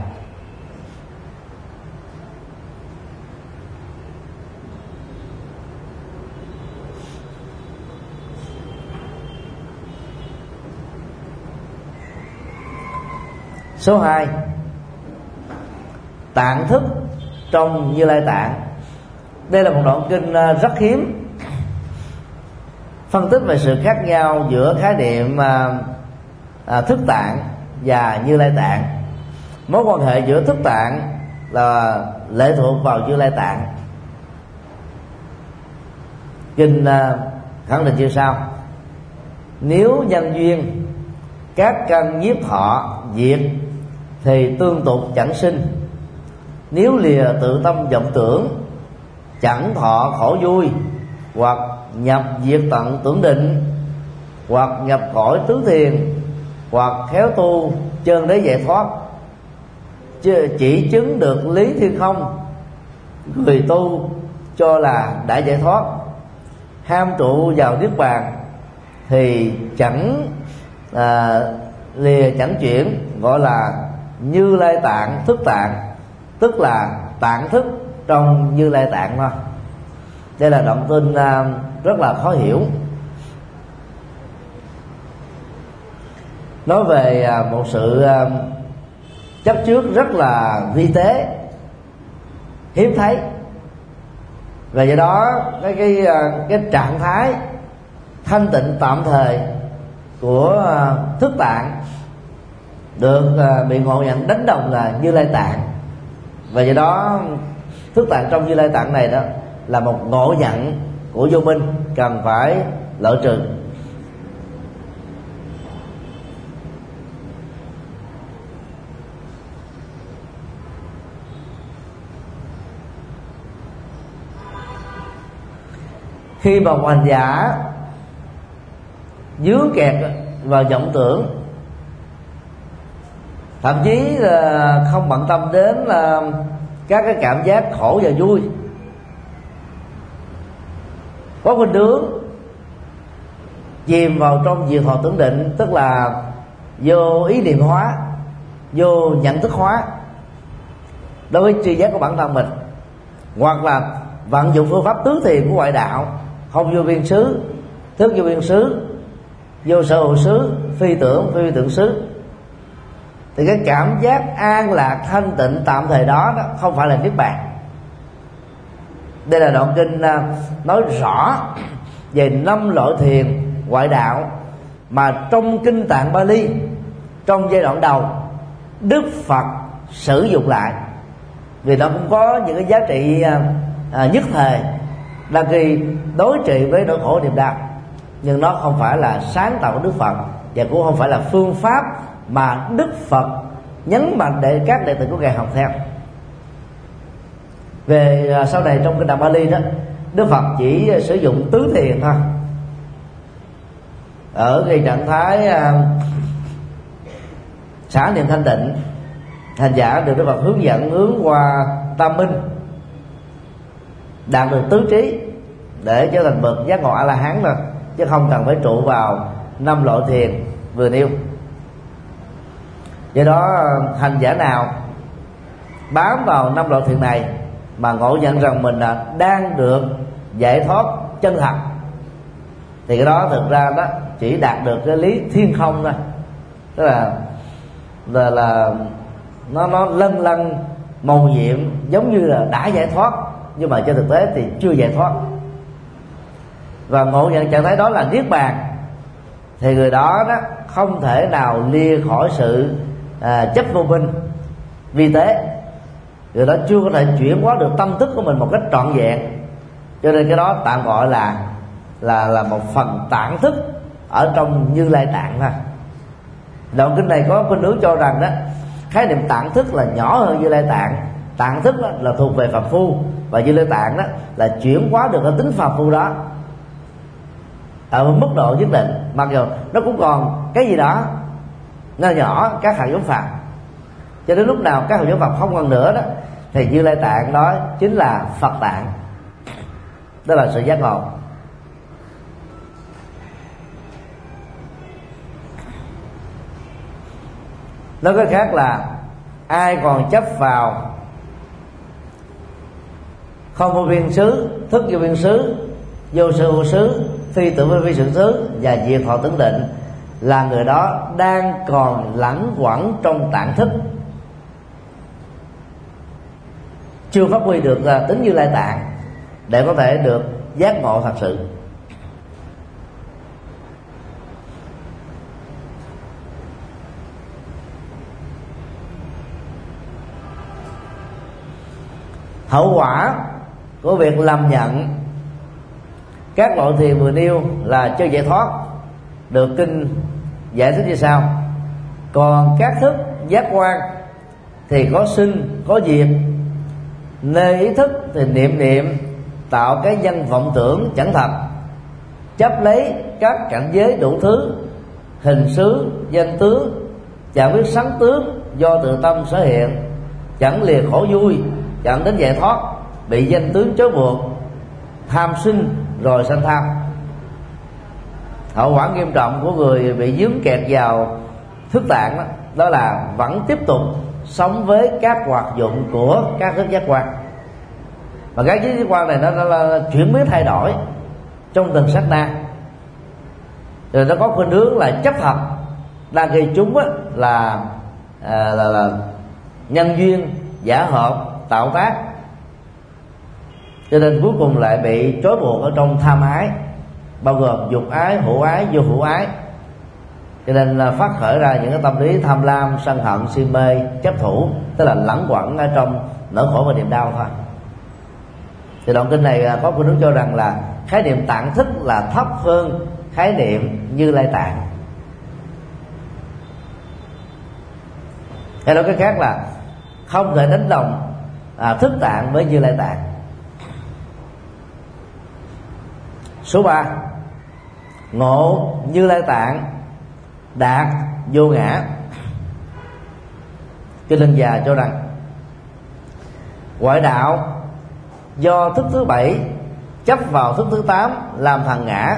Số 2, tạng thức trong Như Lai Tạng. Đây là một đoạn kinh rất hiếm, phân tích về sự khác nhau giữa khái niệm thức tạng và Như Lai Tạng. Mối quan hệ giữa thức tạng là lệ thuộc vào Như Lai Tạng. Kinh khẳng định như sau: nếu nhân duyên các căn nhiếp thọ diệt thì tương tục chẳng sinh. Nếu lìa tự tâm vọng tưởng chẳng thọ khổ vui, hoặc nhập diệt tận tưởng định, hoặc nhập cõi tứ thiền, hoặc khéo tu chân đế giải thoát, chỉ chứng được lý thiên không, người tu cho là đã giải thoát, ham trụ vào niết bàn thì chẳng lìa chẳng chuyển, gọi là Như Lai Tạng thức tạng, tức là tạng thức trong Như Lai Tạng thôi. Đây là đoạn tin rất là khó hiểu, nói về một sự chấp trước rất là vi tế, hiếm thấy, và do đó cái trạng thái thanh tịnh tạm thời của thức tạng được bị ngộ nhận đánh đồng là Như Lai Tạng, và do đó thức tạng trong Như Lai Tạng này đó là một ngộ nhận của vô minh cần phải loại trừ. Khi mà hành giả dướng kẹt vào vọng tưởng, thậm chí là không bận tâm đến là các cái cảm giác khổ và vui, có khuynh hướng chìm vào trong diệt thọ tưởng định, tức là vô ý niệm hóa, vô nhận thức hóa đối với tri giác của bản thân mình, hoặc là vận dụng phương pháp tứ thiền của ngoại đạo, không vô biên xứ, thức vô biên xứ, vô sở hữu xứ, phi tưởng, phi tưởng xứ. Thì cái cảm giác an lạc thanh tịnh tạm thời đó không phải là niết bàn. Đây là đoạn kinh nói rõ về 5 loại thiền ngoại đạo mà trong kinh Tạng Bali trong giai đoạn đầu Đức Phật sử dụng lại, vì nó cũng có những cái giá trị nhất thời, là khi đối trị với nỗi khổ niềm đau. nhưng nó không phải là sáng tạo của Đức Phật, và cũng không phải là phương pháp mà Đức Phật nhấn mạnh để các đệ tử của Ngài học theo. Về sau này trong kinh Đạo Bali đó, Đức Phật chỉ sử dụng tứ thiền thôi. Ở cái trạng thái xả niệm thanh định, hành giả được Đức Phật hướng dẫn hướng qua tam minh, đạt được tứ trí để trở thành bậc giác ngộ A La Hán thôi, chứ không cần phải trụ vào 5 loại thiền vừa nêu. Do đó hành giả nào bám vào 5 loại thiền này mà ngộ nhận rằng mình đang được giải thoát chân thật, thì cái đó thực ra đó chỉ đạt được cái lý thiên không thôi, tức là nó lân lân màu nhiệm giống như là đã giải thoát, nhưng mà trên thực tế thì chưa giải thoát. Và ngộ nhận trạng thái đó là niết bàn, thì người đó không thể nào lìa khỏi sự chấp vô minh vi tế. Người đó chưa có thể chuyển hóa được tâm thức của mình một cách trọn vẹn, cho nên cái đó tạm gọi là một phần tạng thức ở trong Như Lai Tạng thôi. Đoạn kinh này có khuynh hướng cho rằng đó khái niệm tạng thức là nhỏ hơn Như Lai Tạng. Tạng thức là thuộc về phàm phu, và Như Lai Tạng đó là chuyển hóa được cái tính phàm phu đó ở một mức độ nhất định, mặc dù nó cũng còn cái gì đó nhỏ nhỏ, các hạt giống phàm. Cho đến lúc nào các hạt giống phàm không còn nữa đó, thì Như Lai Tạng đó chính là Phật Tạng, đó là sự giác ngộ. Nói cách khác là ai còn chấp vào không vô biên xứ, thức vô biên xứ, vô sự vô xứ, phi tưởng vô vi sự xứ và diệt thọ tưởng định, là người đó đang còn lẳng quẩn trong tạng thức, chưa phát huy được tính Như Lai Tạng để có thể được giác ngộ thật sự. Hậu quả của việc làm nhận các loại thiền vừa nêu là chưa giải thoát được kinh giải thích như sau: còn các thức giác quan thì có sinh có diệt, nơi ý thức thì niệm tạo cái nhân vọng tưởng chẳng thật, chấp lấy các cảnh giới đủ thứ, hình xứ danh tướng, chẳng biết sáng tướng do tự tâm sở hiện, chẳng lìa khổ vui, chẳng đến giải thoát, bị danh tướng trói buộc, tham sinh rồi sanh tham. Hậu quả nghiêm trọng của người bị dướng kẹt vào thức tạng đó là vẫn tiếp tục sống với các hoạt dụng của các thức giác quan, và các giác quan này nó là chuyển biến thay đổi trong từng sát na, rồi nó có khuynh hướng là chấp thật, đang gây chúng là nhân duyên giả hợp tạo tác, cho nên cuối cùng lại bị trói buộc ở trong tham ái, bao gồm dục ái, hữu ái, vô hữu ái, cho nên là phát khởi ra những cái tâm lý tham lam, sân hận, si mê, chấp thủ, tức là lẳng quẩn ở trong nỗi khổ và niềm đau thôi. Thì đoạn kinh này có khuynh hướng cho rằng là khái niệm tạng thức là thấp hơn khái niệm Như Lai Tạng. Hay nói cái khác là không thể đánh đồng thức tạng với Như Lai Tạng. Số 3, ngộ Như Lai Tạng đạt vô ngã. Kinh Linh Già cho rằng ngoại đạo do thức thứ 7 chấp vào thức thứ 8 làm thành ngã,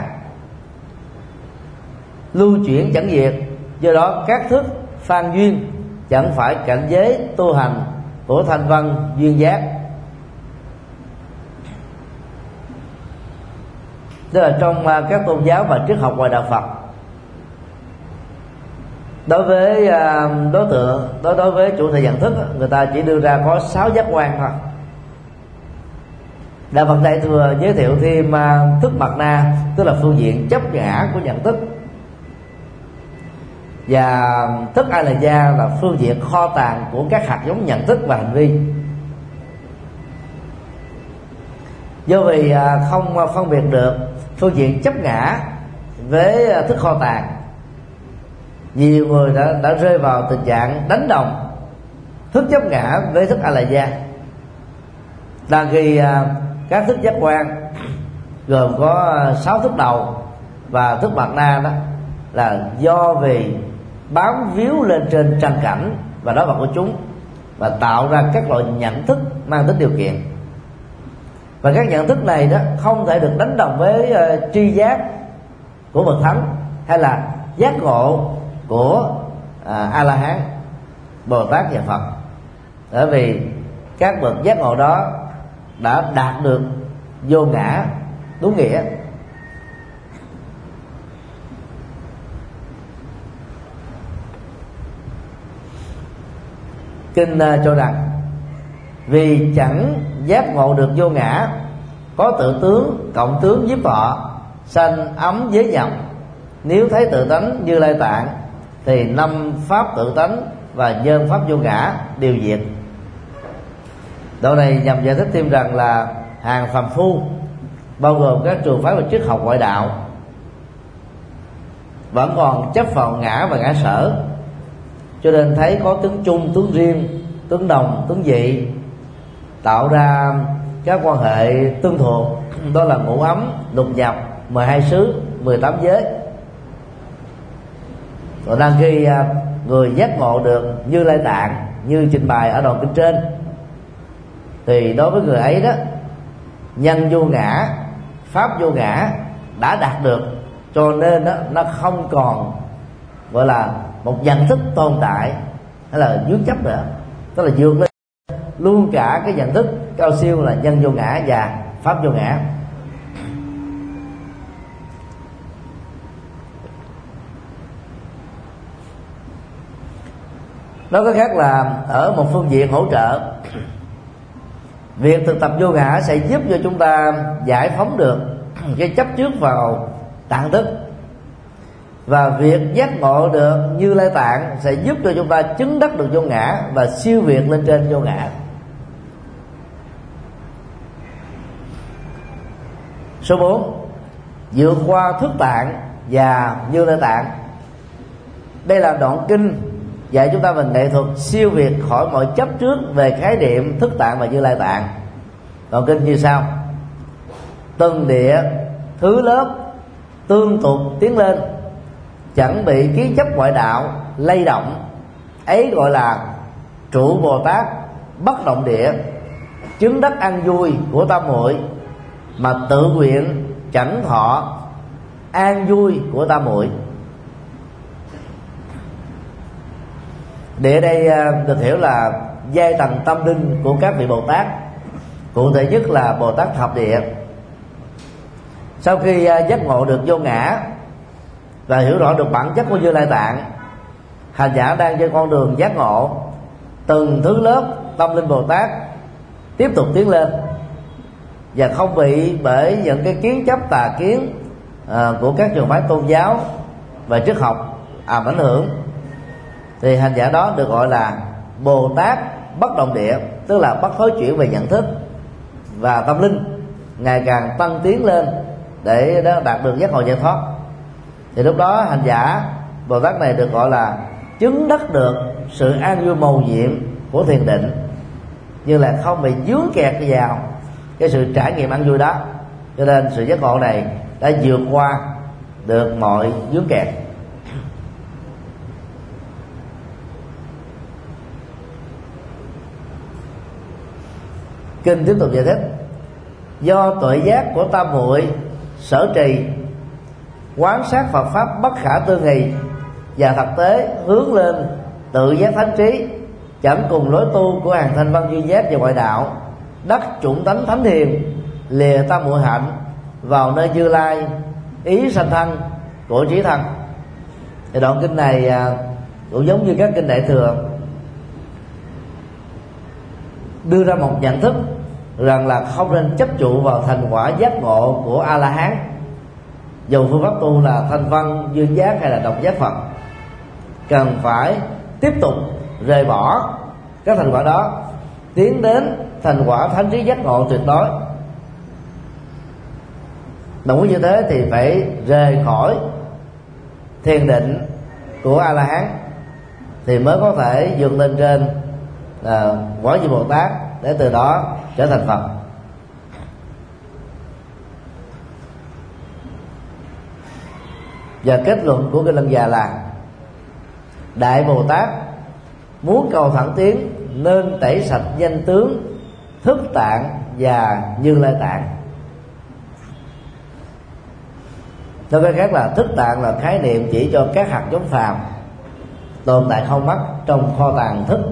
lưu chuyển chẳng diệt, do đó các thức phan duyên chẳng phải cảnh giới tu hành của thanh văn duyên giác. Tức là trong các tôn giáo và triết học ngoài đạo Phật, đối với đối tượng, đối với chủ thể nhận thức, người ta chỉ đưa ra có 6 giác quan thôi. Đạo Phật Đại Thừa giới thiệu thêm thức Bạt Na, tức là phương diện chấp ngã của nhận thức, và thức A La Gia là phương diện kho tàng của các hạt giống nhận thức và hành vi. Do vì không phân biệt được phương diện chấp ngã với thức kho tàng. Nhiều người đã rơi vào tình trạng đánh đồng thức chấp ngã với thức a la gia, đang khi các thức giác quan gồm có 6 thức đầu và thức bạt na đó là do vì bám víu lên trên trần cảnh và đối vật của chúng và tạo ra các loại nhận thức mang tính điều kiện. Và các nhận thức này đó không thể được đánh đồng với tri giác của bậc thánh hay là giác ngộ của A La Hán, Bồ Tát và Phật, bởi vì các bậc giác ngộ đó đã đạt được vô ngã đúng nghĩa. Kinh cho rằng vì chẳng giác ngộ được vô ngã, có tự tướng cộng tướng nhiếp thọ, sanh ấm giới nhập. Nếu thấy tự tánh Như Lai Tạng thì 5 pháp tự tánh và nhân pháp vô ngã đều diệt. Đoạn này nhằm giải thích thêm rằng là hàng phàm phu, bao gồm các trường phái và triết học ngoại đạo, vẫn còn chấp vào ngã và ngã sở, cho nên thấy có tướng chung, tướng riêng, tướng đồng, tướng dị, tạo ra các quan hệ tương thuộc, đó là ngũ ấm, lục nhập, 12 xứ, 18 giới. Còn đang khi người giác ngộ được Như Lai Tạng như trình bày ở đoạn kinh trên, thì đối với người ấy đó, nhân vô ngã, pháp vô ngã đã đạt được, cho nên đó, nó không còn gọi là một nhận thức tồn tại hay là vướng chấp nữa, tức là vượt lên luôn cả cái nhận thức cao siêu là nhân vô ngã và pháp vô ngã. Nói cách khác là ở một phương diện hỗ trợ, việc thực tập vô ngã sẽ giúp cho chúng ta giải phóng được cái chấp trước vào tạng thức, và việc giác ngộ được Như Lai Tạng sẽ giúp cho chúng ta chứng đắc được vô ngã và siêu việt lên trên vô ngã. Số 4, vượt qua thức tạng và Như Lai Tạng. Đây là đoạn kinh dạy chúng ta về nghệ thuật siêu việt khỏi mọi chấp trước về khái niệm thức tạng và Như Lai Tạng. Đoạn kinh như sau: từng địa thứ lớp tương tục tiến lên, chẳng bị kiến chấp ngoại đạo lay động, ấy gọi là trụ Bồ Tát bất động địa, chứng đắc an vui của tam muội, mà tự nguyện chẳng thọ an vui của tam muội. Địa đây được hiểu là giai tầng tâm linh của các vị Bồ Tát, cụ thể nhất là Bồ Tát thập địa. Sau khi giác ngộ được vô ngã và hiểu rõ được bản chất của Như Lai Tạng, hành giả đang trên con đường giác ngộ, từng thứ lớp tâm linh Bồ Tát tiếp tục tiến lên và không bị bởi những cái kiến chấp tà kiến của các trường phái tôn giáo và triết học ảnh hưởng, thì hành giả đó được gọi là Bồ Tát bất động địa, tức là bất thối chuyển về nhận thức và tâm linh, ngày càng tăng tiến lên để đạt được giác ngộ giải thoát. Thì lúc đó hành giả Bồ Tát này được gọi là chứng đắc được sự an vui mầu nhiệm của thiền định, nhưng là không bị vướng kẹt vào cái sự trải nghiệm an vui đó, cho nên sự giác ngộ này đã vượt qua được mọi vướng kẹt. Kinh tiếp tục giải thích: do tuệ giác của tam muội sở trì, quán sát Phật pháp bất khả tư nghì, và thực tế hướng lên tự giác thánh trí, chẳng cùng lối tu của hàng thanh văn duy giác và ngoại đạo, đắc chủng tánh thánh hiền, lìa tam muội hạnh, vào nơi Như Lai, ý sanh thân của trí thân. Thì đoạn kinh này cũng giống như các kinh Đại Thừa, đưa ra một nhận thức rằng là không nên chấp trụ vào thành quả giác ngộ của A La Hán, dù phương pháp tu là thanh văn duyên giác hay là độc giác Phật, cần phải tiếp tục rời bỏ các thành quả đó, tiến đến thành quả thánh trí giác ngộ tuyệt đối. Mà muốn như thế thì phải rời khỏi thiền định của A La Hán thì mới có thể vươn lên trên Quả Vị Bồ Tát, để từ đó trở thành Phật. Và kết luận của Kinh Lăng Già là Đại Bồ Tát muốn cầu thẳng tiến nên tẩy sạch danh tướng Thức Tạng và Như Lai Tạng. Nói cách khác là Thức Tạng là khái niệm chỉ cho các hạt giống phàm tồn tại không mất trong kho tàng thức,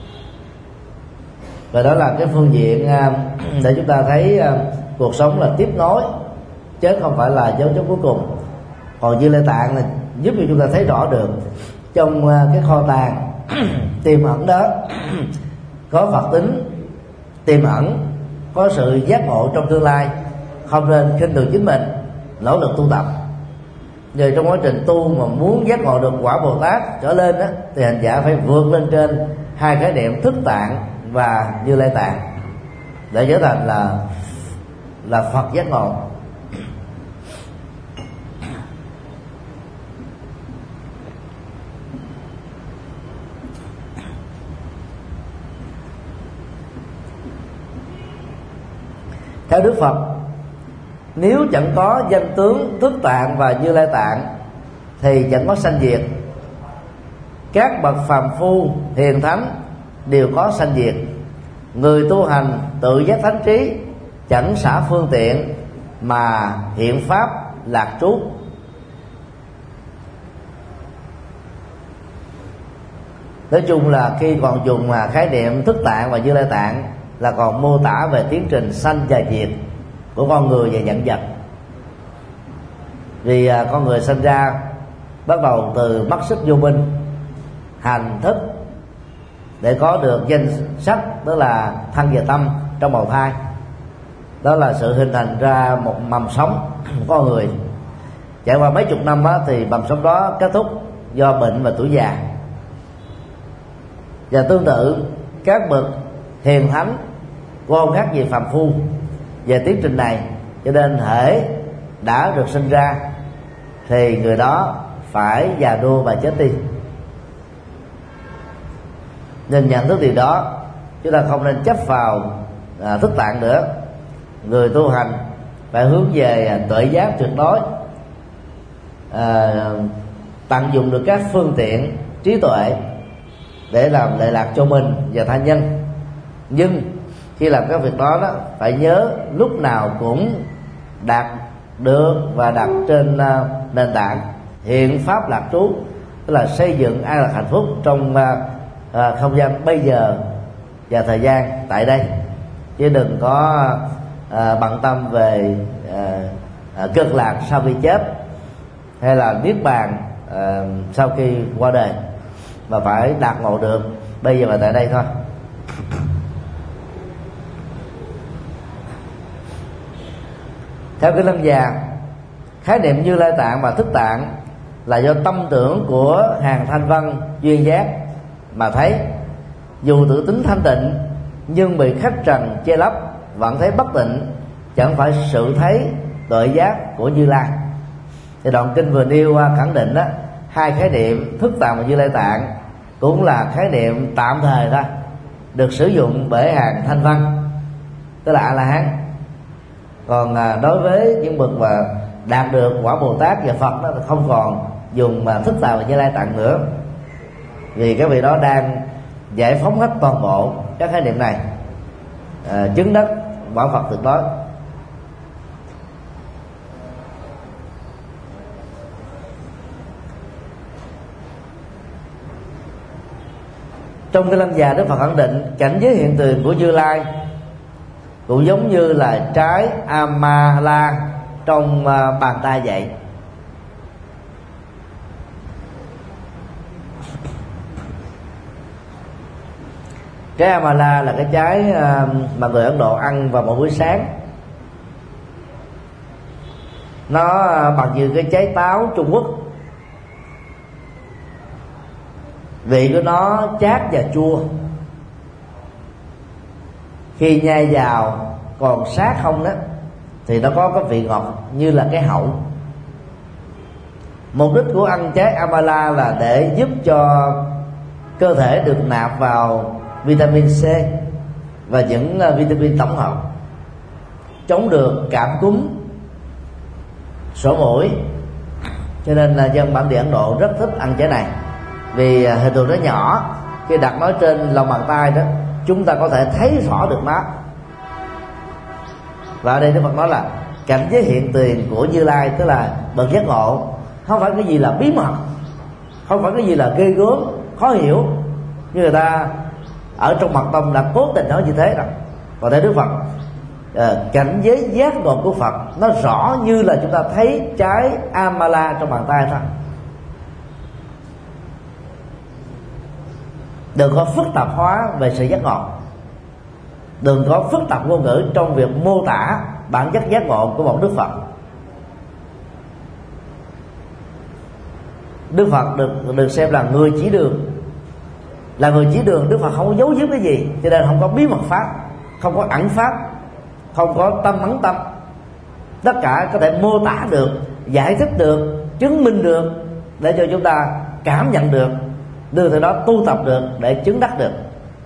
và đó là cái phương diện để chúng ta thấy cuộc sống là tiếp nối chứ không phải là dấu chấm cuối cùng. Còn Như Lai Tạng là giúp cho chúng ta thấy rõ được trong cái kho tàng tiềm ẩn đó có Phật tính tiềm ẩn, có sự giác ngộ trong tương lai. Không nên khinh thường chính mình, nỗ lực tu tập. Rồi trong quá trình tu mà muốn giác ngộ được quả Bồ Tát trở lên đó, thì hành giả phải vượt lên trên hai khái niệm Thức Tạng và Như Lai Tạng để trở thành là Phật giác ngộ. Theo Đức Phật, nếu chẳng có danh tướng Thức Tạng và Như Lai Tạng thì chẳng có sanh diệt. Các bậc phàm phu hiền thánh đều có sanh diệt. Người tu hành tự giác thánh trí, chẳng xả phương tiện mà hiện pháp lạc trú. Nói chung là khi còn dùng khái niệm Thức Tạng và Như Lai Tạng là còn mô tả về tiến trình sanh và diệt của con người và vạn vật. Vì con người sinh ra bắt đầu từ mắt xích vô minh, hành thức để có được danh sắc, đó là thân và tâm trong bào thai. Đó là sự hình thành ra một mầm sống của con người. Trải qua mấy chục năm thì mầm sống đó kết thúc do bệnh và tuổi già. Và tương tự các bậc hiền thánh không khác gì phàm phu về tiến trình này, cho nên hễ đã được sinh ra thì người đó phải già nua và chết đi. Nên nhận thức điều đó, chúng ta không nên chấp vào Thức Tạng nữa. Người tu hành phải hướng về tuệ giác tuyệt đối, tận dụng được các phương tiện trí tuệ để làm lệ lạc cho mình và tha nhân. Nhưng khi làm các việc đó, phải nhớ lúc nào cũng đạt được và đặt trên nền tảng hiện pháp lạc trú, tức là xây dựng an lạc hạnh phúc trong không gian bây giờ và thời gian tại đây, chứ đừng có bận tâm về cực lạc sau khi chết hay là niết bàn sau khi qua đời, mà phải đạt ngộ được bây giờ và tại đây thôi. Theo Kinh Lăng Già, khái niệm Như Lai Tạng và Thức Tạng là do tâm tưởng của hàng thanh văn duyên giác mà thấy. Dù tự tính thanh tịnh nhưng bị khách trần che lấp, vẫn thấy bất tịnh, chẳng phải sự thấy tuệ giác của Như Lai. Thì đoạn kinh vừa nêu khẳng định đó, hai khái niệm Thức Tạng và Như Lai Tạng cũng là khái niệm tạm thời thôi, được sử dụng bởi hàng thanh văn, tức là A La Hán. Còn đối với những bậc mà đạt được quả Bồ Tát và Phật đó, thì không còn dùng Thức Tạng và Như Lai Tạng nữa, vì các vị đó đang giải phóng hết toàn bộ các khái niệm này, chứng đắc quả Phật tuyệt đối. Trong Kinh Lăng Già, Đức Phật khẳng định cảnh giới hiện tiền của Như Lai cũng giống như là trái Amala trong bàn tay vậy. Trái Amala là cái trái mà người Ấn Độ ăn vào mỗi buổi sáng. Nó bằng như cái trái táo Trung Quốc. Vị của nó chát và chua. Khi nhai vào còn sát không đó thì nó có cái vị ngọt như là cái hậu. Mục đích của ăn trái amala là để giúp cho cơ thể được nạp vào vitamin C và những vitamin tổng hợp, chống được cảm cúm, sổ mũi. Cho nên là dân bản địa Ấn Độ rất thích ăn trái này, vì hình thù nó nhỏ, khi đặt nó trên lòng bàn tay đó chúng ta có thể thấy rõ được nó. Và ở đây Đức Phật nói là cảnh giới hiện tiền của Như Lai, tức là bậc giác ngộ, không phải cái gì là bí mật, không phải cái gì là ghê gớm khó hiểu như người ta ở trong mật tông đã cố tình nói như thế đó. Còn theo Đức Phật, cảnh giới giác ngộ của Phật nó rõ như là chúng ta thấy trái amala trong bàn tay thôi. Đừng có phức tạp hóa về sự giác ngộ, đừng có phức tạp ngôn ngữ trong việc mô tả bản chất giác ngộ của một Đức Phật. Đức Phật được xem là người chỉ đường. Là người chỉ đường, Đức Phật không có giấu giếm cái gì, cho nên không có bí mật pháp, không có ẩn pháp, không có tâm ấn tâm. Tất cả có thể mô tả được, giải thích được, chứng minh được, để cho chúng ta cảm nhận được, đưa từ đó tu tập được để chứng đắc được.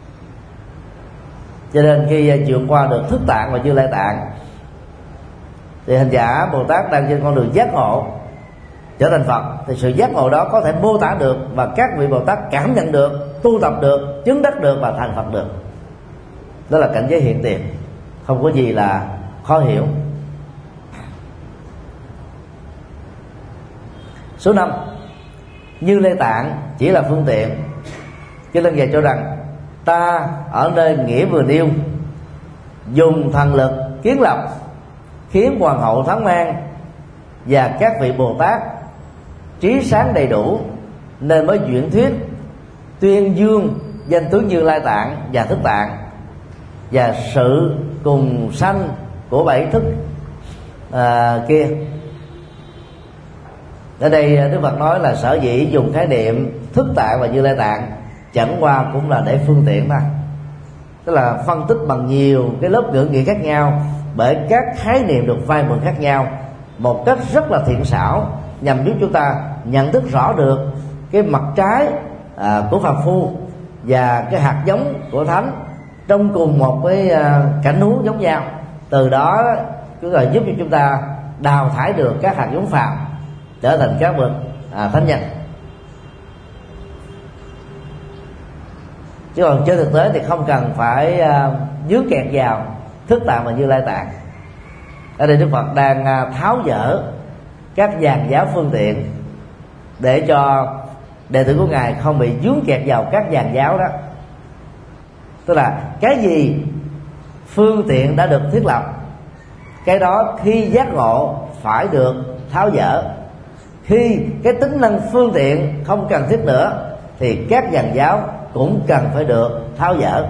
Cho nên khi vượt qua được Thức Tạng và Như Lai Tạng, thì hành giả Bồ Tát đang trên con đường giác ngộ trở thành Phật, thì sự giác ngộ đó có thể mô tả được và các vị Bồ Tát cảm nhận được, tu tập được, chứng đắc được và thành Phật được. Đó là cảnh giới hiện tiền, không có gì là khó hiểu. Số 5, Như Lai Tạng chỉ là phương tiện. Kinh Lăng Già cho rằng ta ở nơi nghĩa vừa nêu, dùng thần lực kiến lập, khiến hoàng hậu Thắng Mang và các vị Bồ Tát trí sáng đầy đủ, nên mới diễn thuyết tuyên dương danh tướng Như Lai Tạng và Thức Tạng và sự cùng sanh của 7 thức kia. Ở đây Đức Phật nói là sở dĩ dùng khái niệm Thức Tạng và Như Lai Tạng chẳng qua cũng là để phương tiện thôi, tức là phân tích bằng nhiều cái lớp ngữ nghĩa khác nhau, bởi các khái niệm được vay mượn khác nhau một cách rất là thiện xảo, nhằm giúp chúng ta nhận thức rõ được cái mặt trái của phàm phu và cái hạt giống của thánh trong cùng một cái cảnh huống giống nhau. Từ đó chúng ta giúp cho chúng ta đào thải được các hạt giống phàm trở thành các bậc thánh nhân. Chứ còn trên thực tế thì không cần phải dướng kẹt vào Thức Tạng và Như Lai Tạng. Ở đây Đức Phật đang tháo dỡ các dàn giáo phương tiện để cho đệ tử của Ngài không bị dướng kẹt vào các dàn giáo đó. Tức là cái gì phương tiện đã được thiết lập, cái đó khi giác ngộ phải được tháo dỡ. Khi cái tính năng phương tiện không cần thiết nữa thì các dàn giáo cũng cần phải được tháo dỡ.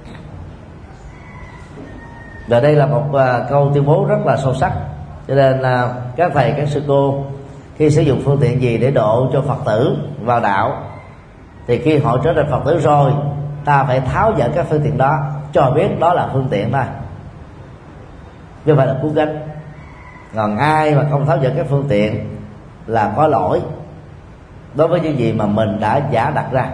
Và đây là một câu tuyên bố rất là sâu sắc. Cho nên các thầy, các sư cô khi sử dụng phương tiện gì để độ cho Phật tử vào đạo, thì khi họ trở thành Phật tử rồi, ta phải tháo dỡ các phương tiện đó, cho biết đó là phương tiện thôi, chứ không phải là cứu cánh. Còn ai mà không tháo dỡ các phương tiện là có lỗi đối với những gì mà mình đã giả đặt ra.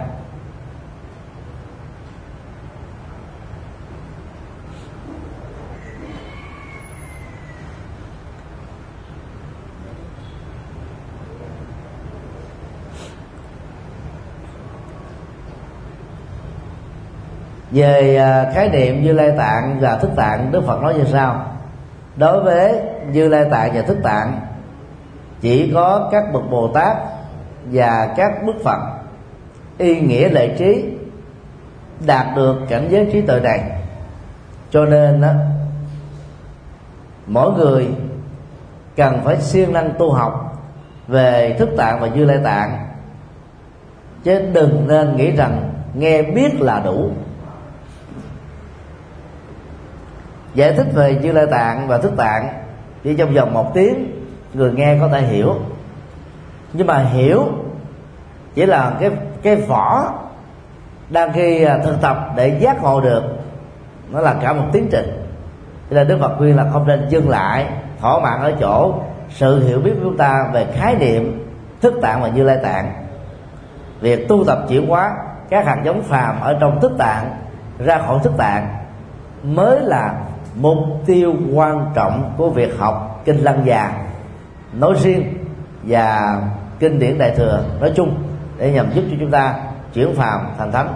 Về khái niệm Như Lai Tạng và Thức Tạng, Đức Phật nói như sau: đối với Như Lai Tạng và Thức Tạng, chỉ có các bậc Bồ Tát và các bậc Phật y nghĩa lệ trí đạt được cảnh giới trí tuệ này. Cho nên đó, mỗi người cần phải siêng năng tu học về Thức Tạng và Như Lai Tạng, chứ đừng nên nghĩ rằng nghe biết là đủ. Giải thích về Như Lai Tạng và Thức Tạng chỉ trong vòng 1 tiếng, người nghe có thể hiểu, nhưng mà hiểu chỉ là cái vỏ đang khi thực tập để giác ngộ được, nó là cả một tiến trình. Cho nên Đức Phật khuyên là không nên dừng lại thỏa mãn ở chỗ sự hiểu biết của chúng ta về khái niệm thức tạng và Như Lai Tạng. Việc tu tập chuyển hóa các hạt giống phàm ở trong thức tạng ra khỏi thức tạng mới là mục tiêu quan trọng của việc học kinh Lăng Già nói riêng và kinh điển Đại Thừa nói chung, để nhằm giúp cho chúng ta chuyển phàm thành thánh.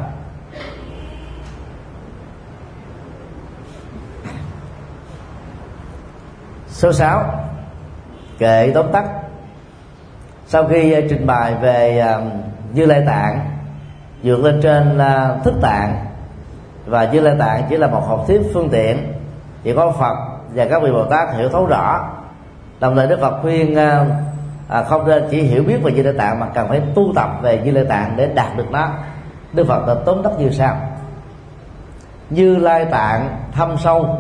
Số 6, kệ tóm tắt. Sau khi trình bày về Như Lai Tạng vượt lên trên thức tạng, và Như Lai Tạng chỉ là một học thuyết phương tiện, chỉ có Phật và các vị Bồ Tát hiểu thấu rõ. Đồng thời Đức Phật khuyên không nên chỉ hiểu biết về Như Lai Tạng mà cần phải tu tập về Như Lai Tạng để đạt được nó. Đức Phật đã tóm tắt như sau: Như Lai Tạng thâm sâu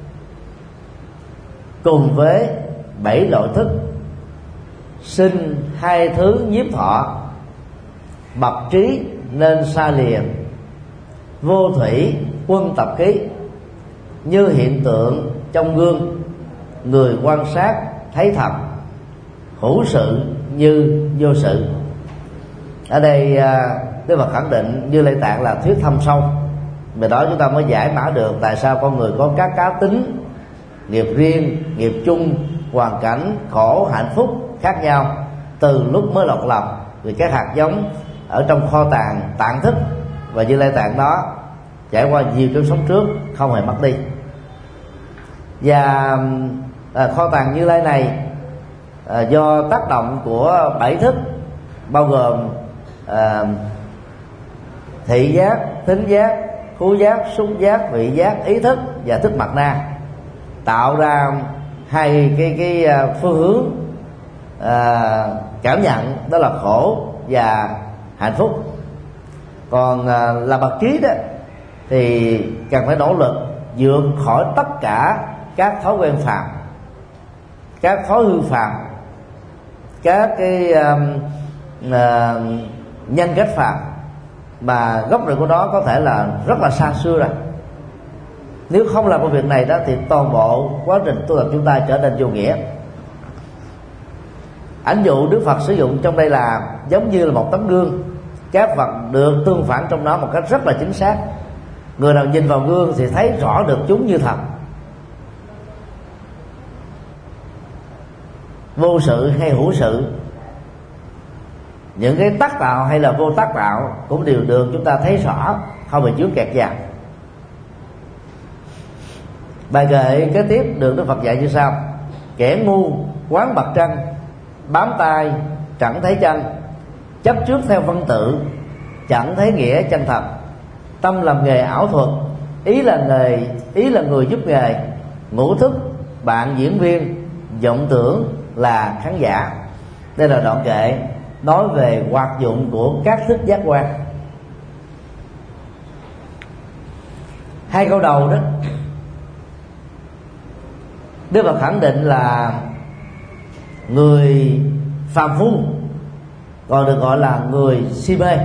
cùng với 7 loại thức, sinh 2 thứ nhiếp thọ, bậc trí nên xa lìa, vô thủy quân tập khí, như hiện tượng trong gương, người quan sát thấy thật, hữu sự như vô sự. Ở đây Đức Phật khẳng định Như Lai Tạng là thuyết thâm sâu. Vì đó chúng ta mới giải mã được tại sao con người có các cá tính, nghiệp riêng, nghiệp chung, hoàn cảnh khổ hạnh phúc khác nhau từ lúc mới lọt lòng. Vì các hạt giống ở trong kho tàng tạng thức và Như Lai Tạng đó trải qua nhiều kiếp sống trước không hề mất đi. Và kho tàng Như Lai này do tác động của 7 thức bao gồm thị giác, thính giác, khứu giác, xúc giác, vị giác, ý thức và thức mặt na, tạo ra 2 cái phương hướng cảm nhận, đó là khổ và hạnh phúc. Còn là bậc trí đó thì cần phải nỗ lực vượt khỏi tất cả các thói quen phàm, các thói hư phàm, các cái nhân cách phàm mà gốc rễ của nó có thể là rất là xa xưa rồi. Nếu không làm công việc này đó thì toàn bộ quá trình tu tập chúng ta trở nên vô nghĩa. Ảnh dụ Đức Phật sử dụng trong đây là giống như là một tấm gương, các vật được tương phản trong đó một cách rất là chính xác. Người nào nhìn vào gương thì thấy rõ được chúng như thật. Vô sự hay hữu sự, những cái tác tạo hay là vô tác tạo cũng đều được chúng ta thấy rõ, không bị chướng kẹt vào. Bài kệ kế tiếp được Đức Phật dạy như sau: Kẻ ngu quán bậc trăng, bám tay chẳng thấy chân, chấp trước theo văn tự chẳng thấy nghĩa chân thật, tâm làm nghề ảo thuật, ý là người giúp nghề, ngũ thức bạn diễn viên, vọng tưởng là khán giả. Đây là đoạn kệ nói về hoạt dụng của các thức giác quan. 2 câu đầu đó Đức Phật khẳng định là người phàm phu còn được gọi là người si mê.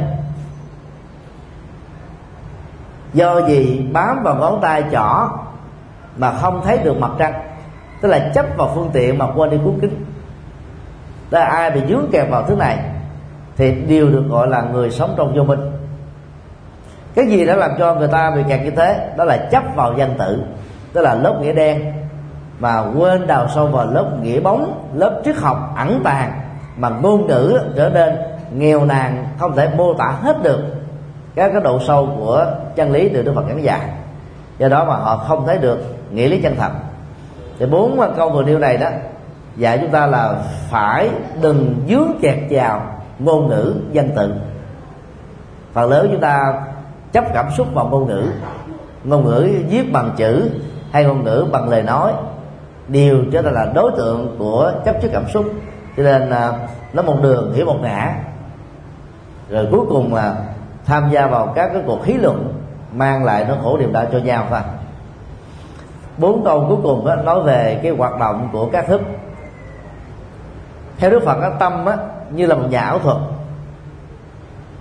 Do gì bám vào ngón tay trỏ mà không thấy được mặt trăng, tức là chấp vào phương tiện mà quên đi cuốn kính. Đó là ai bị dướng kẹt vào thứ này thì đều được gọi là người sống trong vô minh. Cái gì đã làm cho người ta bị kẹt như thế? Đó là chấp vào danh tự, tức là lớp nghĩa đen, mà quên đào sâu vào lớp nghĩa bóng, lớp triết học ẩn tàng, mà ngôn ngữ trở nên nghèo nàn, không thể mô tả hết được các cái độ sâu của chân lý được Đức Phật giảng dạy. Do đó mà họ không thấy được nghĩa lý chân thật. Thì 4 câu vừa nêu này đó dạy chúng ta là phải đừng dướng kẹt vào ngôn ngữ danh tự. Phần lớn chúng ta chấp cảm xúc vào ngôn ngữ viết bằng chữ hay ngôn ngữ bằng lời nói đều trở thành là đối tượng của chấp trước cảm xúc. Cho nên nó một đường hiểu một ngã, rồi cuối cùng là tham gia vào các cái cuộc hí luận mang lại nó khổ niềm đau cho nhau thôi. 4 câu cuối cùng đó, nói về cái hoạt động của các thức. Theo Đức Phật, tâm á, như là một nhà ảo thuật,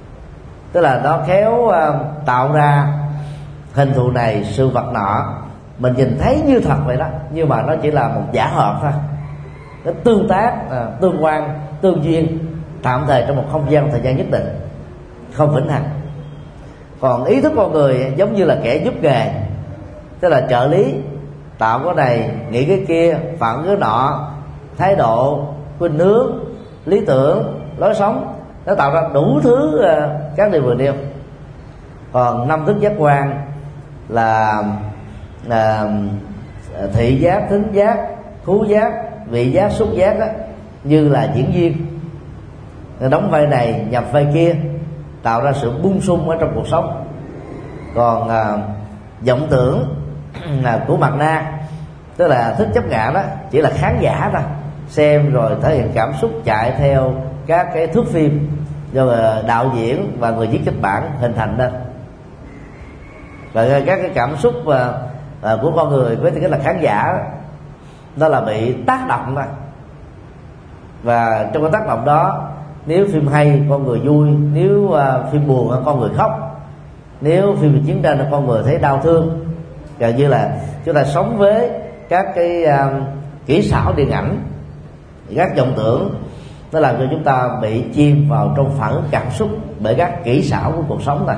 tức là nó khéo tạo ra hình thù này sự vật nọ mình nhìn thấy như thật vậy đó, nhưng mà nó chỉ là một giả hợp thôi. Nó tương tác, tương quan, tương duyên tạm thời trong một không gian thời gian nhất định, không vĩnh hằng. Còn ý thức con người giống như là kẻ giúp nghề, tức là trợ lý, tạo cái này nghĩ cái kia, phận cái nọ, thái độ, khuynh hướng, lý tưởng, lối sống, nó tạo ra đủ thứ các điều vừa nêu. Còn năm thức giác quan là thị giác, thính giác, khứu giác, vị giác, xúc giác đó, như là diễn viên đóng vai này nhập vai kia, tạo ra sự bung sung ở trong cuộc sống. Còn vọng tưởng của mặt na, tức là thức chấp ngã đó, chỉ là khán giả thôi, xem rồi thể hiện cảm xúc, chạy theo các cái thước phim do đạo diễn và người viết kịch bản hình thành nên. Và các cái cảm xúc của con người với tư cách là khán giả đó là bị tác động thôi. Và trong cái tác động đó, nếu phim hay con người vui, nếu phim buồn con người khóc, nếu phim về chiến tranh con người thấy đau thương. Gần như là chúng ta sống với các cái kỹ xảo điện ảnh, các vọng tưởng, nó làm cho chúng ta bị chìm vào trong phản ứng cảm xúc bởi các kỹ xảo của cuộc sống này.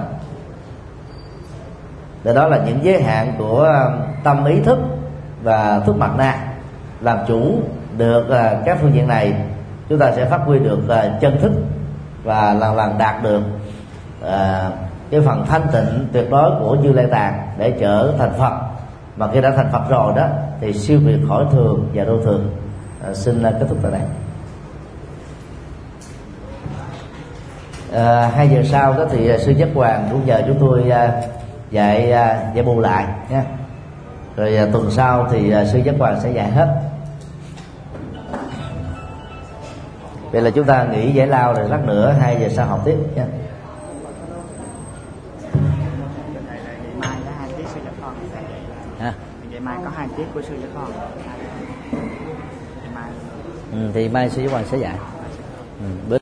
Để đó là những giới hạn của tâm ý thức và thức mặt na. Làm chủ được các phương diện này, chúng ta sẽ phát huy được chân thức và lần lần đạt được cái phần thanh tịnh tuyệt đối của Như Lai Tạng để trở thành Phật. Mà khi đã thành Phật rồi đó thì siêu việt khỏi thường và vô thường. Xin kết thúc tại đây. 2 giờ sau đó thì sư Giác Hoàng cũng nhờ chúng tôi dạy bù lại nha. Rồi tuần sau thì sư Giác Hoàng sẽ dạy hết. Vậy là chúng ta nghỉ giải lao rồi lát nữa 2 giờ sau học tiếp nha. Ngày mai có 2 tiết của sư Giác Con. Thì mai sư Giác Hoàng sẽ dạy.